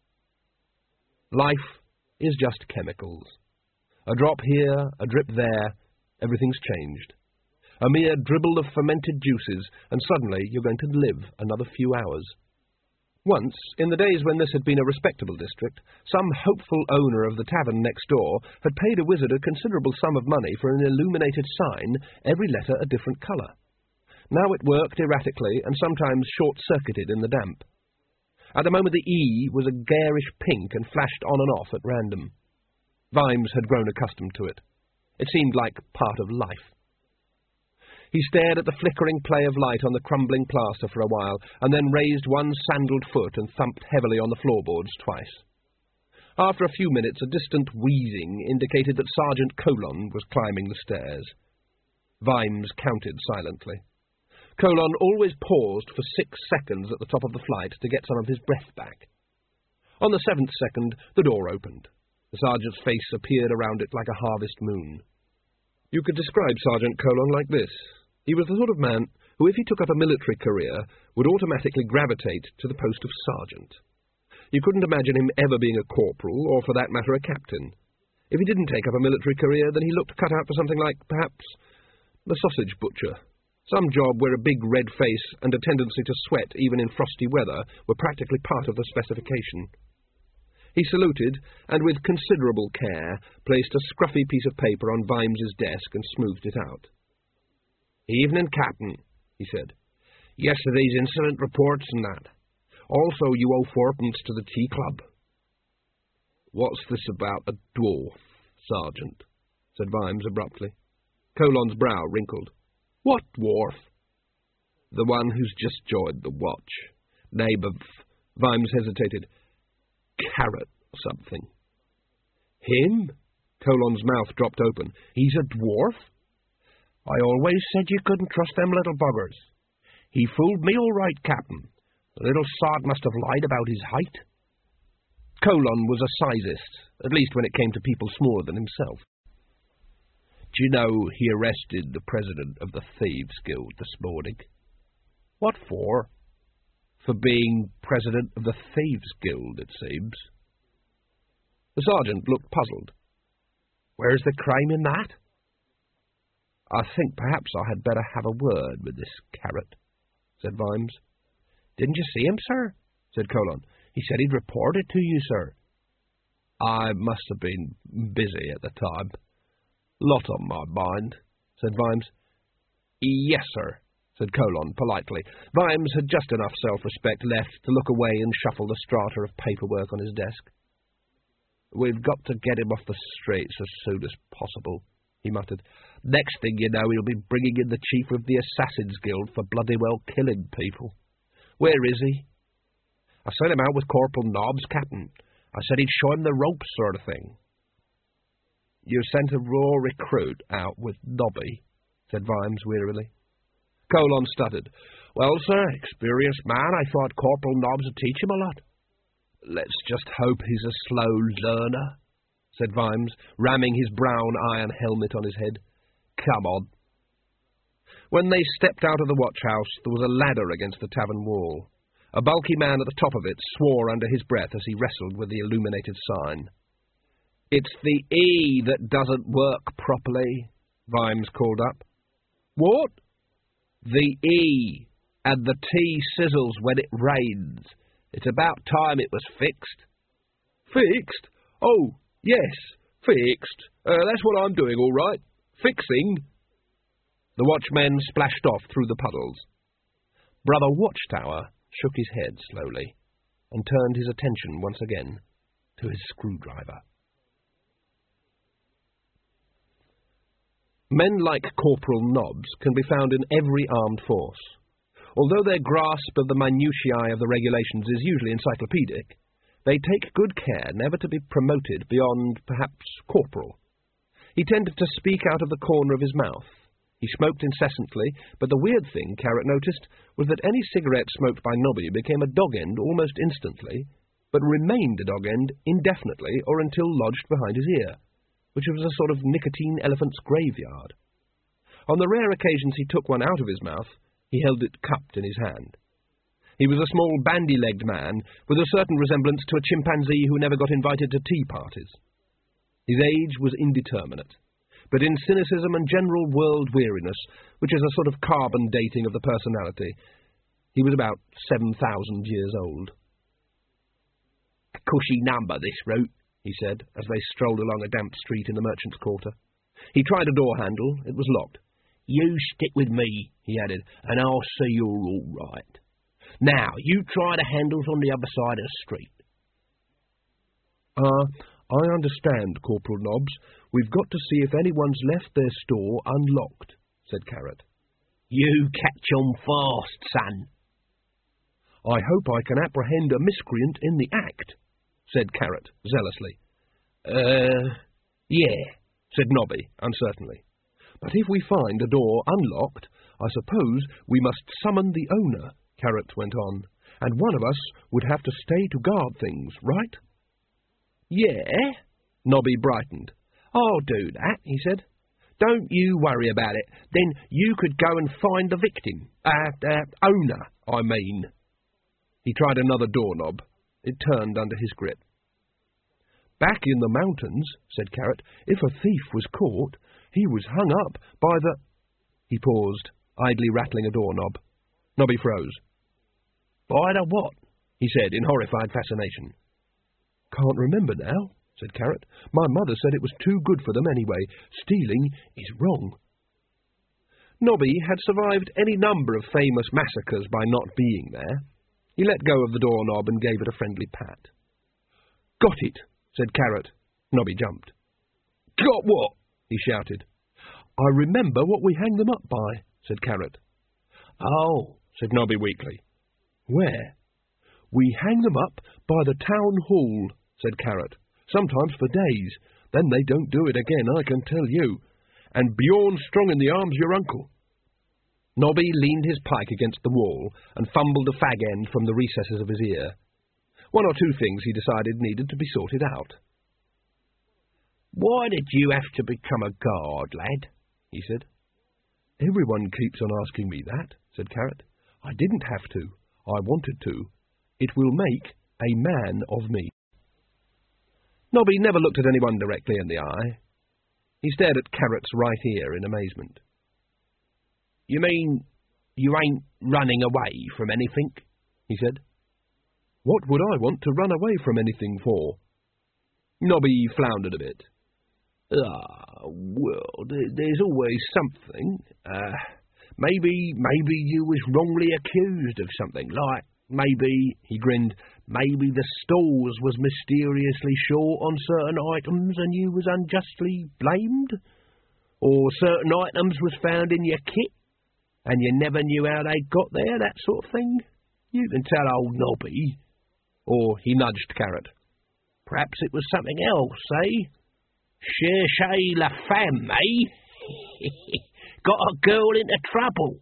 Life is just chemicals. A drop here, a drip there, everything's changed. A mere dribble of fermented juices, and suddenly you're going to live another few hours. Once, in the days when this had been a respectable district, some hopeful owner of the tavern next door had paid a wizard a considerable sum of money for an illuminated sign, every letter a different colour. Now it worked erratically and sometimes short-circuited in the damp. At the moment the E was a garish pink and flashed on and off at random. Vimes had grown accustomed to it. It seemed like part of life. He stared at the flickering play of light on the crumbling plaster for a while, and then raised one sandalled foot and thumped heavily on the floorboards twice. After a few minutes, a distant wheezing indicated that Sergeant Colon was climbing the stairs. Vimes counted silently. Colon always paused for 6 seconds at the top of the flight to get some of his breath back. On the 7th second, the door opened. The sergeant's face appeared around it like a harvest moon. You could describe Sergeant Colon like this. He was the sort of man who, if he took up a military career, would automatically gravitate to the post of sergeant. You couldn't imagine him ever being a corporal, or for that matter a captain. If he didn't take up a military career, then he looked cut out for something like, perhaps, the sausage butcher. Some job where a big red face and a tendency to sweat even in frosty weather were practically part of the specification. He saluted, and with considerable care placed a scruffy piece of paper on Vimes's desk and smoothed it out. "Evening, Captain," he said. "Yesterday's incident reports and that. Also, you owe 4pence to the tea club." "What's this about a dwarf, Sergeant?" said Vimes abruptly. Colon's brow wrinkled. "What dwarf?" "The one who's just joined the watch. Name of..." Vimes hesitated. "Carrot or something." "Him?" Colon's mouth dropped open. "He's a dwarf? I always said you couldn't trust them little buggers. He fooled me all right, Captain. The little sod must have lied about his height." Colon was a sizist, at least when it came to people smaller than himself. "Do you know he arrested the president of the Thieves' Guild this morning?" "What for?" "For being president of the Thieves' Guild, it seems." The sergeant looked puzzled. "Where's the crime in that?" "I think perhaps I had better have a word with this Carrot," said Vimes. "Didn't you see him, sir?" said Colon. "He said he'd report it to you, sir." "I must have been busy at the time. Lot on my mind," said Vimes. "Yes, sir," said Colon politely. Vimes had just enough self-respect left to look away and shuffle the strata of paperwork on his desk. "We've got to get him off the streets as soon as possible," he muttered. "Next thing you know, he'll be bringing in the chief of the Assassins' Guild for bloody well killing people. Where is he?" "I sent him out with Corporal Nobbs, Captain. I said he'd show him the ropes, sort of thing." "You sent a raw recruit out with Nobby," said Vimes wearily. Colon stuttered. "Well, sir, experienced man, I thought Corporal Nobbs would teach him a lot." "Let's just hope he's a slow learner," said Vimes, ramming his brown iron helmet on his head. "Come on." When they stepped out of the watch-house, there was a ladder against the tavern wall. A bulky man at the top of it swore under his breath as he wrestled with the illuminated sign. "It's the E that doesn't work properly," Vimes called up. "What?" "The E, and the T sizzles when it rains. It's about time it was fixed." "Fixed? Oh, yes, fixed. That's what I'm doing, all right. Fixing." The watchman splashed off through the puddles. Brother Watchtower shook his head slowly and turned his attention once again to his screwdriver. Men like Corporal Nobbs can be found in every armed force. Although their grasp of the minutiae of the regulations is usually encyclopedic, they take good care never to be promoted beyond, perhaps, corporal. He tended to speak out of the corner of his mouth. He smoked incessantly, but the weird thing, Carrot noticed, was that any cigarette smoked by Nobby became a dog-end almost instantly, but remained a dog-end indefinitely or until lodged behind his ear, which was a sort of nicotine elephant's graveyard. On the rare occasions he took one out of his mouth, he held it cupped in his hand. He was a small, bandy-legged man, with a certain resemblance to a chimpanzee who never got invited to tea parties. His age was indeterminate, but in cynicism and general world-weariness, which is a sort of carbon dating of the personality, he was about 7,000 years old. cushy number, this route," he said, as they strolled along a damp street in the merchant's quarter. He tried a door handle. It was locked. "You stick with me," he added, "and I'll see you're all right. Now, you try the handles on the other side of the street." I understand, Corporal Nobbs. We've got to see if anyone's left their store unlocked," said Carrot. "You catch on fast, son." "I hope I can apprehend a miscreant in the act," said Carrot zealously. Yeah," said Nobby uncertainly. "But if we find a door unlocked, I suppose we must summon the owner," Carrot went on, "and one of us would have to stay to guard things, right?" "Yeah," Nobby brightened. "I'll do that," he said. "Don't you worry about it. Then you could go and find the victim. Owner, I mean." He tried another doorknob. It turned under his grip. "Back in the mountains," said Carrot, "if a thief was caught, he was hung up by the—" He paused, idly rattling a doorknob. Nobby froze. "By the what?" he said in horrified fascination. "Can't remember now," said Carrot. "My mother said it was too good for them anyway. Stealing is wrong." Nobby had survived any number of famous massacres by not being there. He let go of the doorknob and gave it a friendly pat. "Got it," said Carrot. Nobby jumped. "Got what?" he shouted. "I remember what we hang them up by," said Carrot. "Oh," said Nobby weakly. "Where?" "We hang them up by the town hall," said Carrot. "Sometimes for days. Then they don't do it again, I can tell you. And Bjorn's strong in the arms, your uncle." Nobby leaned his pike against the wall and fumbled a fag end from the recesses of his ear. One or two things he decided needed to be sorted out. "Why did you have to become a guard, lad?" he said. "Everyone keeps on asking me that," said Carrot. "I didn't have to. I wanted to. It will make a man of me." Nobby never looked at anyone directly in the eye. He stared at Carrot's right ear in amazement. "You mean you ain't running away from anything?" he said. "What would I want to run away from anything for?" Nobby floundered a bit. Well, there's always something. Maybe you was wrongly accused of something, like maybe," he grinned, "maybe the stores was mysteriously short on certain items and you was unjustly blamed? Or certain items was found in your kit and you never knew how they got there, that sort of thing? You can tell old Nobby." Or he nudged Carrot. "Perhaps it was something else, eh? Cherchez la femme, eh? Got a girl into trouble."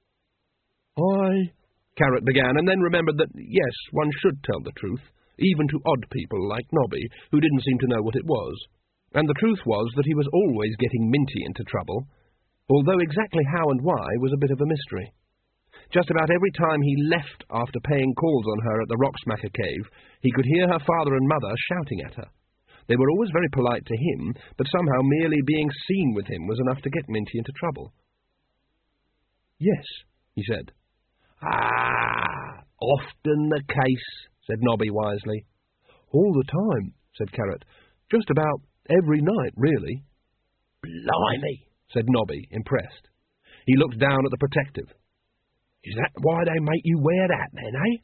Carrot began, and then remembered that, yes, one should tell the truth, even to odd people like Nobby, who didn't seem to know what it was. And the truth was that he was always getting Minty into trouble, although exactly how and why was a bit of a mystery. Just about every time he left after paying calls on her at the Rocksmacker cave, he could hear her father and mother shouting at her. They were always very polite to him, but somehow merely being seen with him was enough to get Minty into trouble. "Yes," he said. Often the case," said Nobby wisely. "All the time," said Carrot. "Just about every night, really." "Blimey," said Nobby, impressed. He looked down at the protective. "Is that why they make you wear that, then, eh?"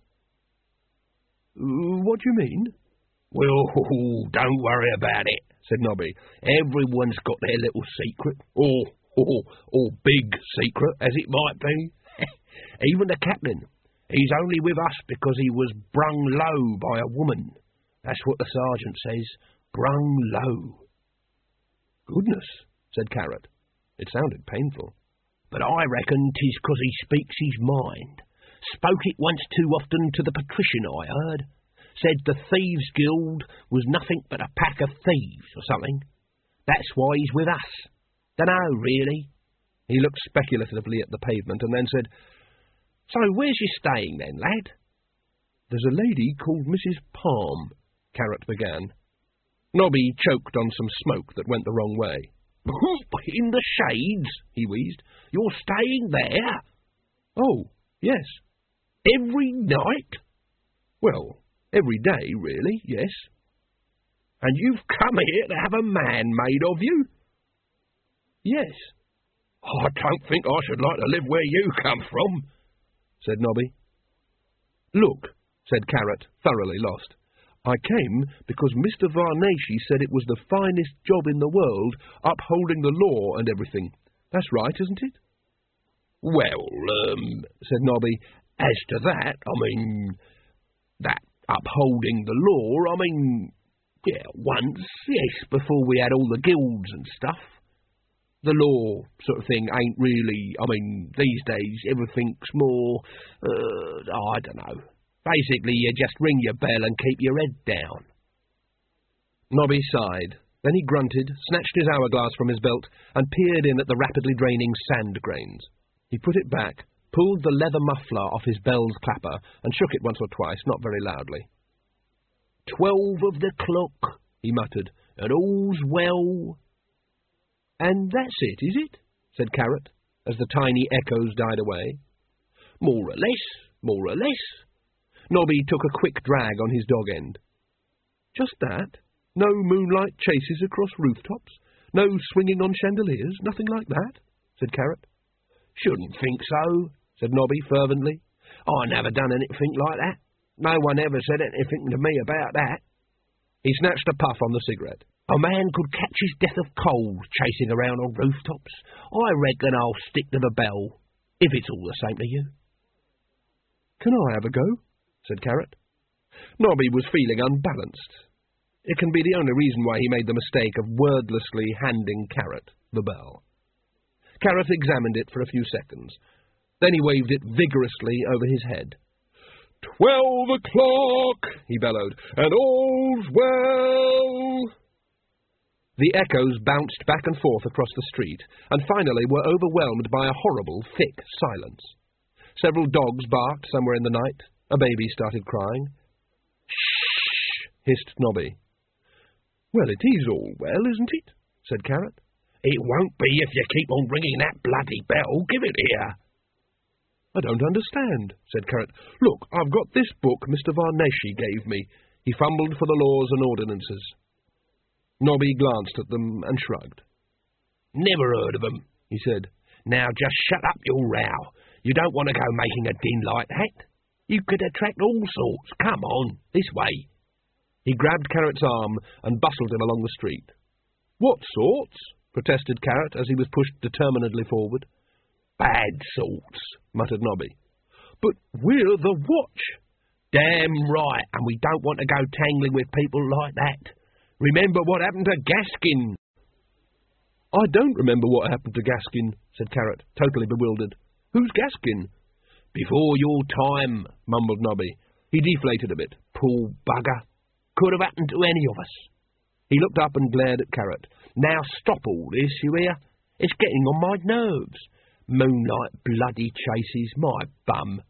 "What do you mean?" "Well, don't worry about it," said Nobby. "Everyone's got their little secret, or big secret, as it might be. Even the captain. He's only with us because he was brung low by a woman. That's what the sergeant says, brung low." "Goodness," said Carrot. It sounded painful. "But I reckon 'tis 'cause he speaks his mind. Spoke it once too often to the patrician, I heard. Said the Thieves' Guild was nothing but a pack of thieves, or something. That's why he's with us. Dunno, really." He looked speculatively at the pavement and then said, "So where's you staying then, lad?" "There's a lady called Mrs. Palm," Carrot began. Nobby choked on some smoke that went the wrong way. "In the shades," he wheezed. "You're staying there?" "Oh, yes." "Every night?" "Well, Every day, really, yes. And you've come here to have a man made of you? Yes. I don't think I should like to live where you come from, said Nobby. Look, said Carrot, thoroughly lost. I came because Mr. Varnacci said it was the finest job in the world, upholding the law and everything. That's right, isn't it? Well, said Nobby, as to that, that upholding the law, yeah, once, yes, before we had all the guilds and stuff. The law sort of thing ain't really, these days everything's more, I don't know. Basically, you just ring your bell and keep your head down. Nobby sighed. Then he grunted, snatched his hourglass from his belt, and peered in at the rapidly draining sand grains. He put it back, pulled the leather muffler off his bell's clapper, and shook it once or twice, not very loudly. 12 of the clock, he muttered, and all's well. And that's it, is it? Said Carrot, as the tiny echoes died away. More or less, more or less. Nobby took a quick drag on his dog end. Just that? No moonlight chases across rooftops? No swinging on chandeliers? Nothing like that? Said Carrot. Shouldn't think so, said Nobby fervently. I never done anything like that. No one ever said anything to me about that. He snatched a puff on the cigarette. A man could catch his death of cold chasing around on rooftops. I reckon I'll stick to the bell, if it's all the same to you. Can I have a go? Said Carrot. Nobby was feeling unbalanced. It can be the only reason why he made the mistake of wordlessly handing Carrot the bell. Carrot examined it for a few seconds. Then he waved it vigorously over his head. 12 o'clock, he bellowed, and all's well. The echoes bounced back and forth across the street, and finally were overwhelmed by a horrible, thick silence. Several dogs barked somewhere in the night. A baby started crying. Shh, hissed Nobby. Well, it is all well, isn't it? Said Carrot. It won't be if you keep on ringing that bloody bell. Give it here. I don't understand, said Carrot. Look, I've got this book Mr. Varnacci gave me. He fumbled for the laws and ordinances. Nobby glanced at them and shrugged. Never heard of 'em, he said. Now just shut up your row. You don't want to go making a din like that. You could attract all sorts. Come on, this way. He grabbed Carrot's arm and bustled him along the street. What sorts? Protested Carrot as he was pushed determinedly forward. Bad sorts, muttered Nobby. But we're the watch. Damn right, and we don't want to go tangling with people like that. Remember what happened to Gaskin? I don't remember what happened to Gaskin, said Carrot, totally bewildered. Who's Gaskin? Before your time, mumbled Nobby. He deflated a bit. Poor bugger. Could have happened to any of us. He looked up and glared at Carrot. Now stop all this, you hear? It's getting on my nerves. Moonlight bloody chases, my bum.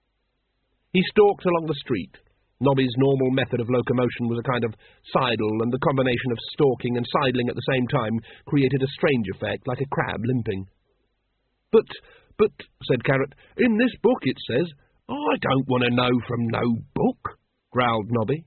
He stalked along the street. Nobby's normal method of locomotion was a kind of sidle, and the combination of stalking and sidling at the same time created a strange effect, like a crab limping. But, said Carrot, in this book it says, I don't want to know from no book, growled Nobby.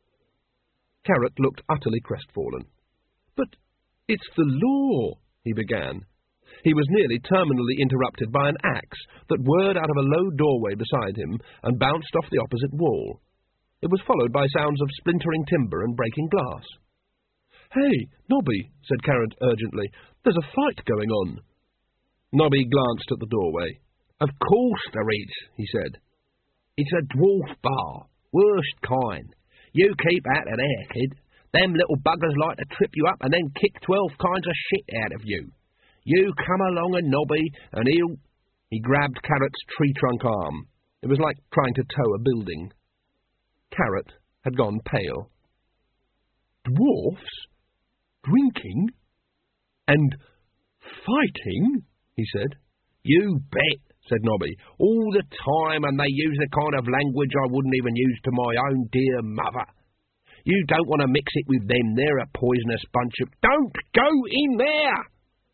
Carrot looked utterly crestfallen. But it's the law, he began. He was nearly terminally interrupted by an axe that whirred out of a low doorway beside him and bounced off the opposite wall. It was followed by sounds of splintering timber and breaking glass. Hey, Nobby, said Carrot urgently, there's a fight going on. Nobby glanced at the doorway. Of course there is, he said. It's a dwarf bar, worst kind. You keep out of there, kid. Them little buggers like to trip you up and then kick 12 kinds of shit out of you. You come along a Nobby, and he'll... He grabbed Carrot's tree-trunk arm. It was like trying to tow a building. Carrot had gone pale. Dwarfs? Drinking? And fighting? He said. You bet, said Nobby. All the time, and they use the kind of language I wouldn't even use to my own dear mother. You don't want to mix it with them. They're a poisonous bunch of... Don't go in there!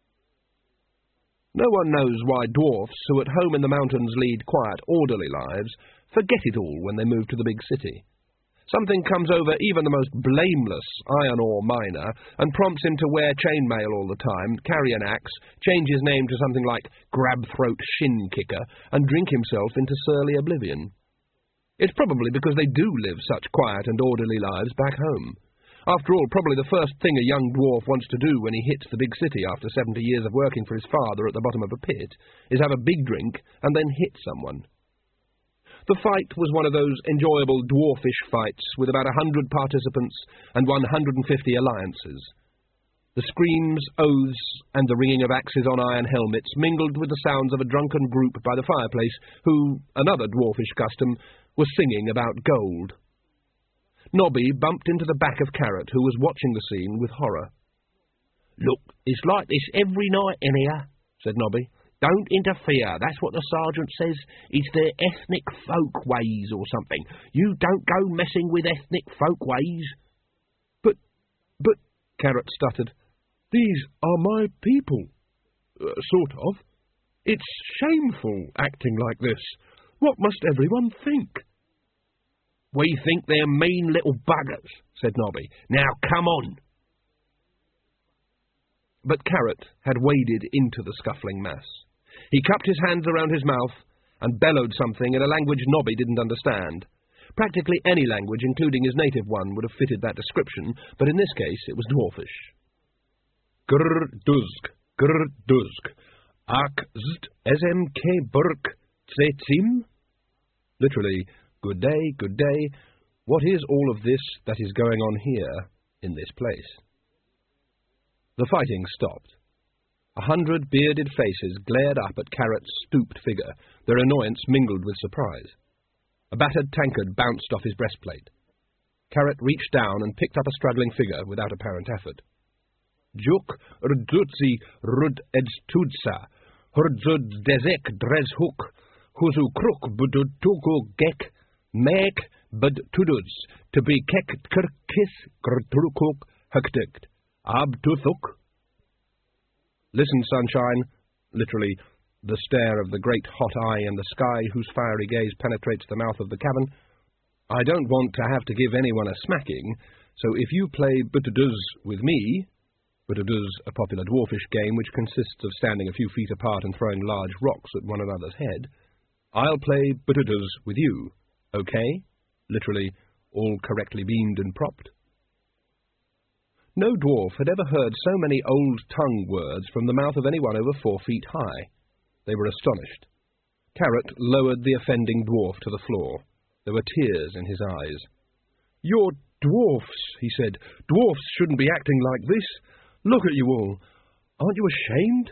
No one knows why dwarfs, who at home in the mountains lead quiet, orderly lives, forget it all when they move to the big city. Something comes over even the most blameless iron-ore miner and prompts him to wear chainmail all the time, carry an axe, change his name to something like Grabthroat Shin-Kicker, and drink himself into surly oblivion. It's probably because they do live such quiet and orderly lives back home. After all, probably the first thing a young dwarf wants to do when he hits the big city after 70 years of working for his father at the bottom of a pit is have a big drink and then hit someone. The fight was one of those enjoyable dwarfish fights with about 100 participants and 150 alliances. The screams, oaths, and the ringing of axes on iron helmets mingled with the sounds of a drunken group by the fireplace who, another dwarfish custom, was singing about gold. Nobby bumped into the back of Carrot, who was watching the scene with horror. "Look, it's like this every night in here," said Nobby. "Don't interfere, that's what the sergeant says. It's their ethnic folk ways or something. You don't go messing with ethnic folk ways." But, Carrot stuttered, "these are my people. Sort of. It's shameful acting like this. What must everyone think?" "We think they're mean little buggers," said Nobby. "Now come on." But Carrot had waded into the scuffling mass. He cupped his hands around his mouth and bellowed something in a language Nobby didn't understand. Practically any language, including his native one, would have fitted that description, but in this case it was dwarfish. "Grr-duzg, grr-duzg, ak-zt smk burk tsetzim?" Literally, "Good day, good day. What is all of this that is going on here, in this place?" The fighting stopped. 100 bearded faces glared up at Carrot's stooped figure, their annoyance mingled with surprise. A battered tankard bounced off his breastplate. Carrot reached down and picked up a struggling figure without apparent effort. "Juk rdzutzi rud edstudsa, hurdzud dezek drezhuk, huzu kruk budud tugu gek, mek bud tududs, to be kek kirkis grtrukuk huktukt, ab tuthuk." "Listen, sunshine," literally, the stare of the great hot eye in the sky whose fiery gaze penetrates the mouth of the cavern. "I don't want to have to give anyone a smacking, so if you play Butaduz with me," Butaduz, a popular dwarfish game which consists of standing a few feet apart and throwing large rocks at one another's head, "I'll play Butaduz with you, okay?" Literally, all correctly beamed and propped. No dwarf had ever heard so many old-tongue words from the mouth of anyone over 4 feet high. They were astonished. Carrot lowered the offending dwarf to the floor. There were tears in his eyes. "You're dwarfs," he said. "Dwarfs shouldn't be acting like this. Look at you all. Aren't you ashamed?"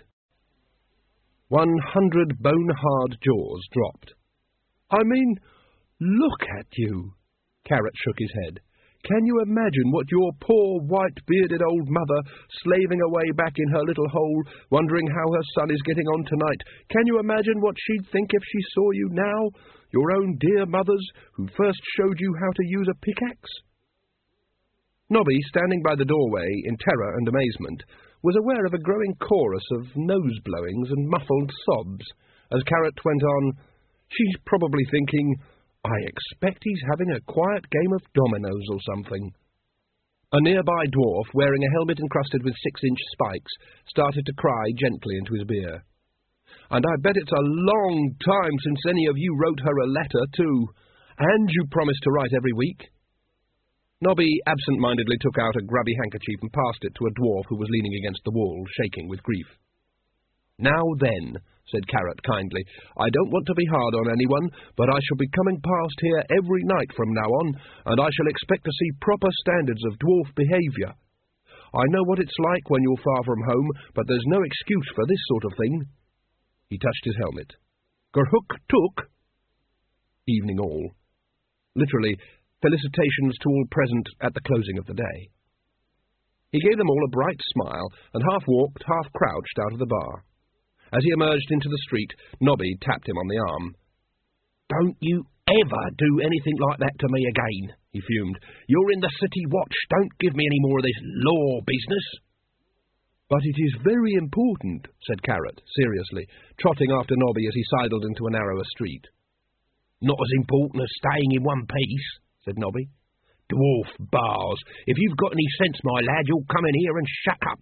100 bone-hard jaws dropped. "I mean, look at you." Carrot shook his head. "Can you imagine what your poor, white-bearded old mother, slaving away back in her little hole, wondering how her son is getting on tonight, can you imagine what she'd think if she saw you now, your own dear mothers, who first showed you how to use a pickaxe?" Nobby, standing by the doorway in terror and amazement, was aware of a growing chorus of nose-blowings and muffled sobs. As Carrot went on, "She's probably thinking, 'I expect he's having a quiet game of dominoes or something.'" A nearby dwarf, wearing a helmet encrusted with 6-inch spikes, started to cry gently into his beer. "And I bet it's a long time since any of you wrote her a letter, too. And you promised to write every week." Nobby absent-mindedly took out a grubby handkerchief and passed it to a dwarf who was leaning against the wall, shaking with grief. "Now then," said Carrot kindly, "I don't want to be hard on anyone, but I shall be coming past here every night from now on, and I shall expect to see proper standards of dwarf behaviour. I know what it's like when you're far from home, but there's no excuse for this sort of thing." He touched his helmet. "Gerhook took." Evening all. Literally, felicitations to all present at the closing of the day. He gave them all a bright smile, and half walked, half crouched out of the bar. As he emerged into the street, Nobby tapped him on the arm. "Don't you ever do anything like that to me again," he fumed. "You're in the City Watch. Don't give me any more of this law business." "But it is very important," said Carrot, seriously, trotting after Nobby as he sidled into a narrower street. "Not as important as staying in one piece," said Nobby. Dwarf bars. If you've got any sense, my lad, you'll come in here and shut up.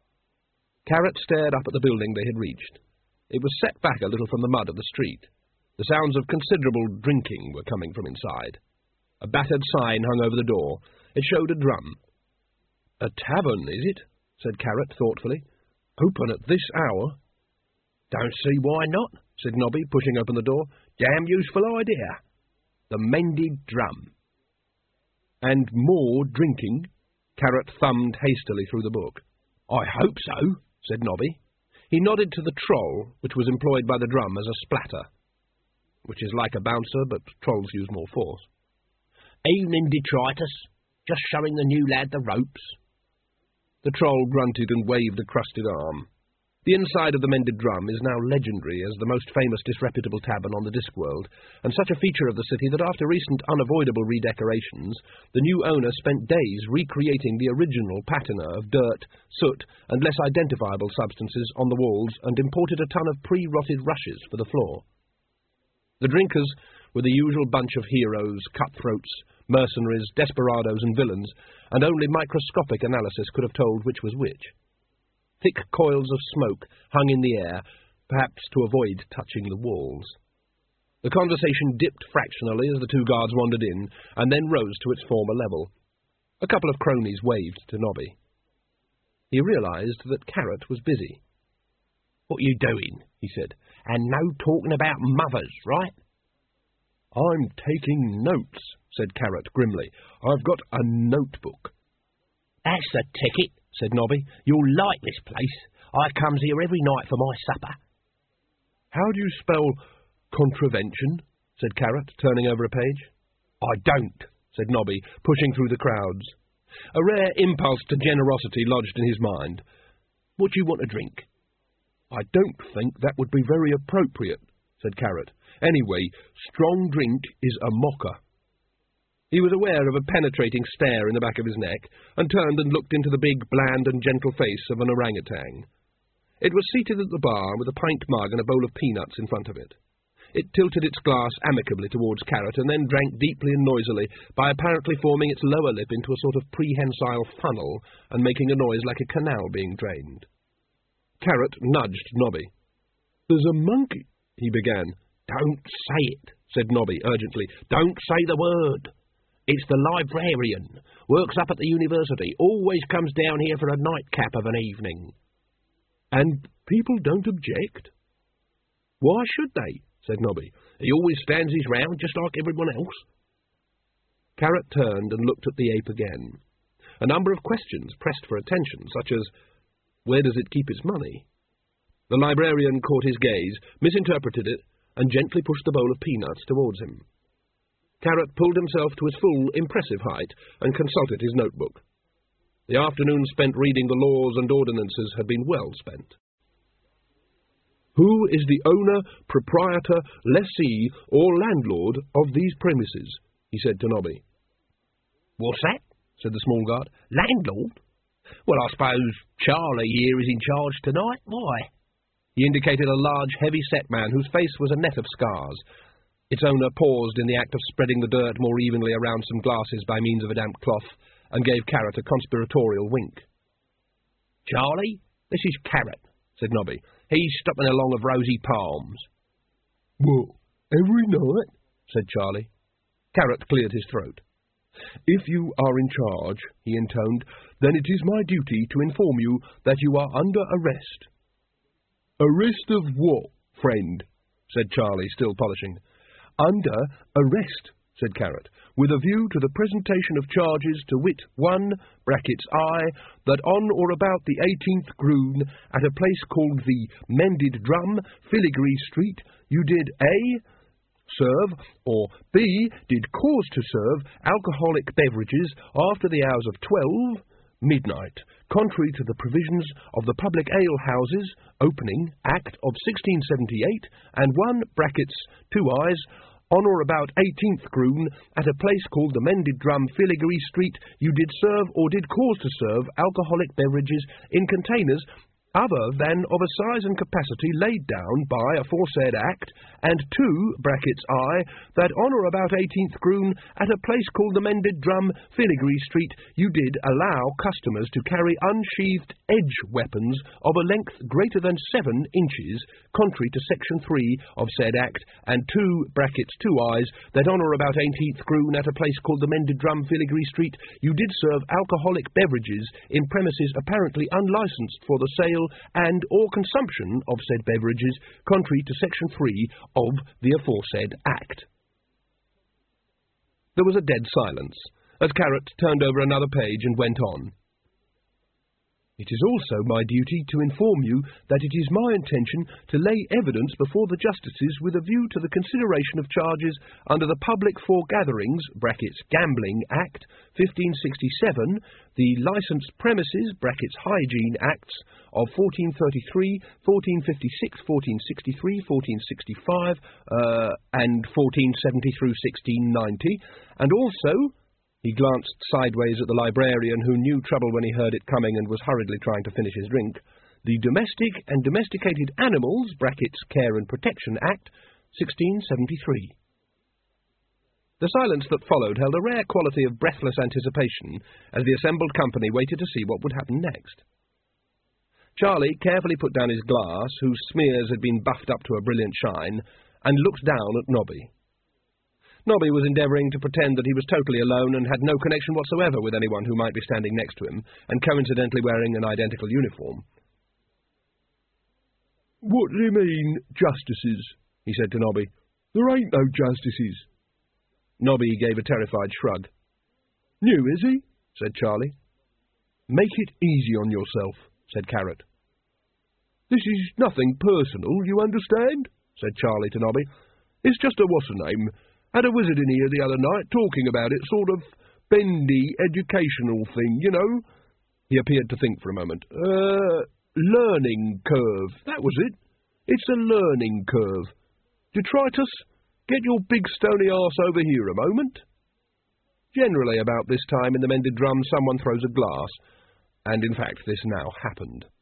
Carrot stared up at the building they had reached. It was set back a little from the mud of the street. The sounds of considerable drinking were coming from inside. A battered sign hung over the door. It showed a drum. "A tavern, is it?" said Carrot thoughtfully. "Open at this hour?" "Don't see why not," said Nobby, pushing open the door. "Damn useful idea. The Mended Drum." "And more drinking?" Carrot thumbed hastily through the book. "I hope so," said Nobby. He nodded to the troll, which was employed by the drum as a splatter, which is like a bouncer, but trolls use more force. "Evening, detritus. Just showing the new lad the ropes." The troll grunted and waved a crusted arm. The inside of the Mended Drum is now legendary as the most famous disreputable tavern on the Discworld, and such a feature of the city that after recent unavoidable redecorations, the new owner spent days recreating the original patina of dirt, soot, and less identifiable substances on the walls, and imported a ton of pre-rotted rushes for the floor. The drinkers were the usual bunch of heroes, cutthroats, mercenaries, desperados, and villains, and only microscopic analysis could have told which was which. Thick coils of smoke hung in the air, perhaps to avoid touching the walls. The conversation dipped fractionally as the two guards wandered in, and then rose to its former level. A couple of cronies waved to Nobby. He realised that Carrot was busy. "What you doing?" he said. "And no talking about mothers, right?" "I'm taking notes," said Carrot grimly. "I've got a notebook." "That's the ticket," said Nobby. "You'll like this place. I comes here every night for my supper." "How do you spell contravention?" said Carrot, turning over a page. "I don't," said Nobby, pushing through the crowds. A rare impulse to generosity lodged in his mind. "What do you want to drink?" "I don't think that would be very appropriate," said Carrot. "Anyway, strong drink is a mocha." He was aware of a penetrating stare in the back of his neck, and turned and looked into the big, bland and gentle face of an orangutan. It was seated at the bar with a pint mug and a bowl of peanuts in front of it. It tilted its glass amicably towards Carrot, and then drank deeply and noisily, by apparently forming its lower lip into a sort of prehensile funnel, and making a noise like a canal being drained. Carrot nudged Nobby. "There's a monkey," he began. "Don't say it," said Nobby urgently. "Don't say the word. It's the librarian. Works up at the university. Always comes down here for a nightcap of an evening." "And people don't object?" "Why should they?" said Nobby. "He always stands his round just like everyone else." Carrot turned and looked at the ape again. A number of questions pressed for attention, such as, where does it keep its money? The librarian caught his gaze, misinterpreted it, and gently pushed the bowl of peanuts towards him. Carrot pulled himself to his full, impressive height and consulted his notebook. The afternoon spent reading the laws and ordinances had been well spent. "Who is the owner, proprietor, lessee, or landlord of these premises?" he said to Nobby. "What's that?" said the small guard. "Landlord? Well, I suppose Charlie here is in charge tonight. Why?" He indicated a large, heavy-set man whose face was a net of scars. Its owner paused in the act of spreading the dirt more evenly around some glasses by means of a damp cloth, and gave Carrot a conspiratorial wink. "Charlie, this is Carrot," said Nobby. "He's stopping along of Rosy Palms." "What, every night?" said Charlie. Carrot cleared his throat. "If you are in charge," he intoned, "then it is my duty to inform you that you are under arrest." "Arrest of what, friend?" said Charlie, still polishing. "Under arrest," said Carrot, "with a view to the presentation of charges to wit 1, brackets I, that on or about the 18th Grune, at a place called the Mended Drum, Filigree Street, you did A, serve, or B, did cause to serve, alcoholic beverages after the hours of 12, midnight, contrary to the provisions of the Public Ale Houses, Opening, Act of 1678, and 1, brackets 2 I's, on or about 18th Grune, at a place called the Mended Drum, Filigree Street, you did serve or did cause to serve alcoholic beverages in containers other than of a size and capacity laid down by aforesaid Act, and 2(I) that on or about 18th Grune, at a place called the Mended Drum, Filigree Street, you did allow customers to carry unsheathed edge weapons of a length greater than 7 inches, contrary to Section 3 of said Act, and 2(2)Is that on or about 18th Grune, at a place called the Mended Drum, Filigree Street, you did serve alcoholic beverages in premises apparently unlicensed for the sale and or consumption of said beverages, contrary to Section 3 of the aforesaid Act. There was a dead silence, as Carrot turned over another page and went on. It is also my duty to inform you that it is my intention to lay evidence before the justices with a view to the consideration of charges under the Public Foregatherings (Gambling) Act 1567, the Licensed Premises (Hygiene Acts) of 1433, 1456, 1463, 1465, and 1470 through 1690, and also... He glanced sideways at the librarian, who knew trouble when he heard it coming and was hurriedly trying to finish his drink. The Domestic and Domesticated Animals (Care and Protection) Act, 1673. The silence that followed held a rare quality of breathless anticipation as the assembled company waited to see what would happen next. Charlie carefully put down his glass, whose smears had been buffed up to a brilliant shine, and looked down at Nobby. Nobby was endeavouring to pretend that he was totally alone and had no connection whatsoever with anyone who might be standing next to him, and coincidentally wearing an identical uniform. "What do you mean, justices?" he said to Nobby. "There ain't no justices." Nobby gave a terrified shrug. "New, is he?" said Charlie. "Make it easy on yourself," said Carrot. "This is nothing personal, you understand?" said Charlie to Nobby. "It's just a what's-her-name. Had a wizard in here the other night talking about it, sort of bendy educational thing, you know." He appeared to think for a moment. Learning curve, that was it. It's a learning curve. Detritus, get your big stony arse over here a moment. Generally about this time in the Mended Drum someone throws a glass, and in fact this now happened.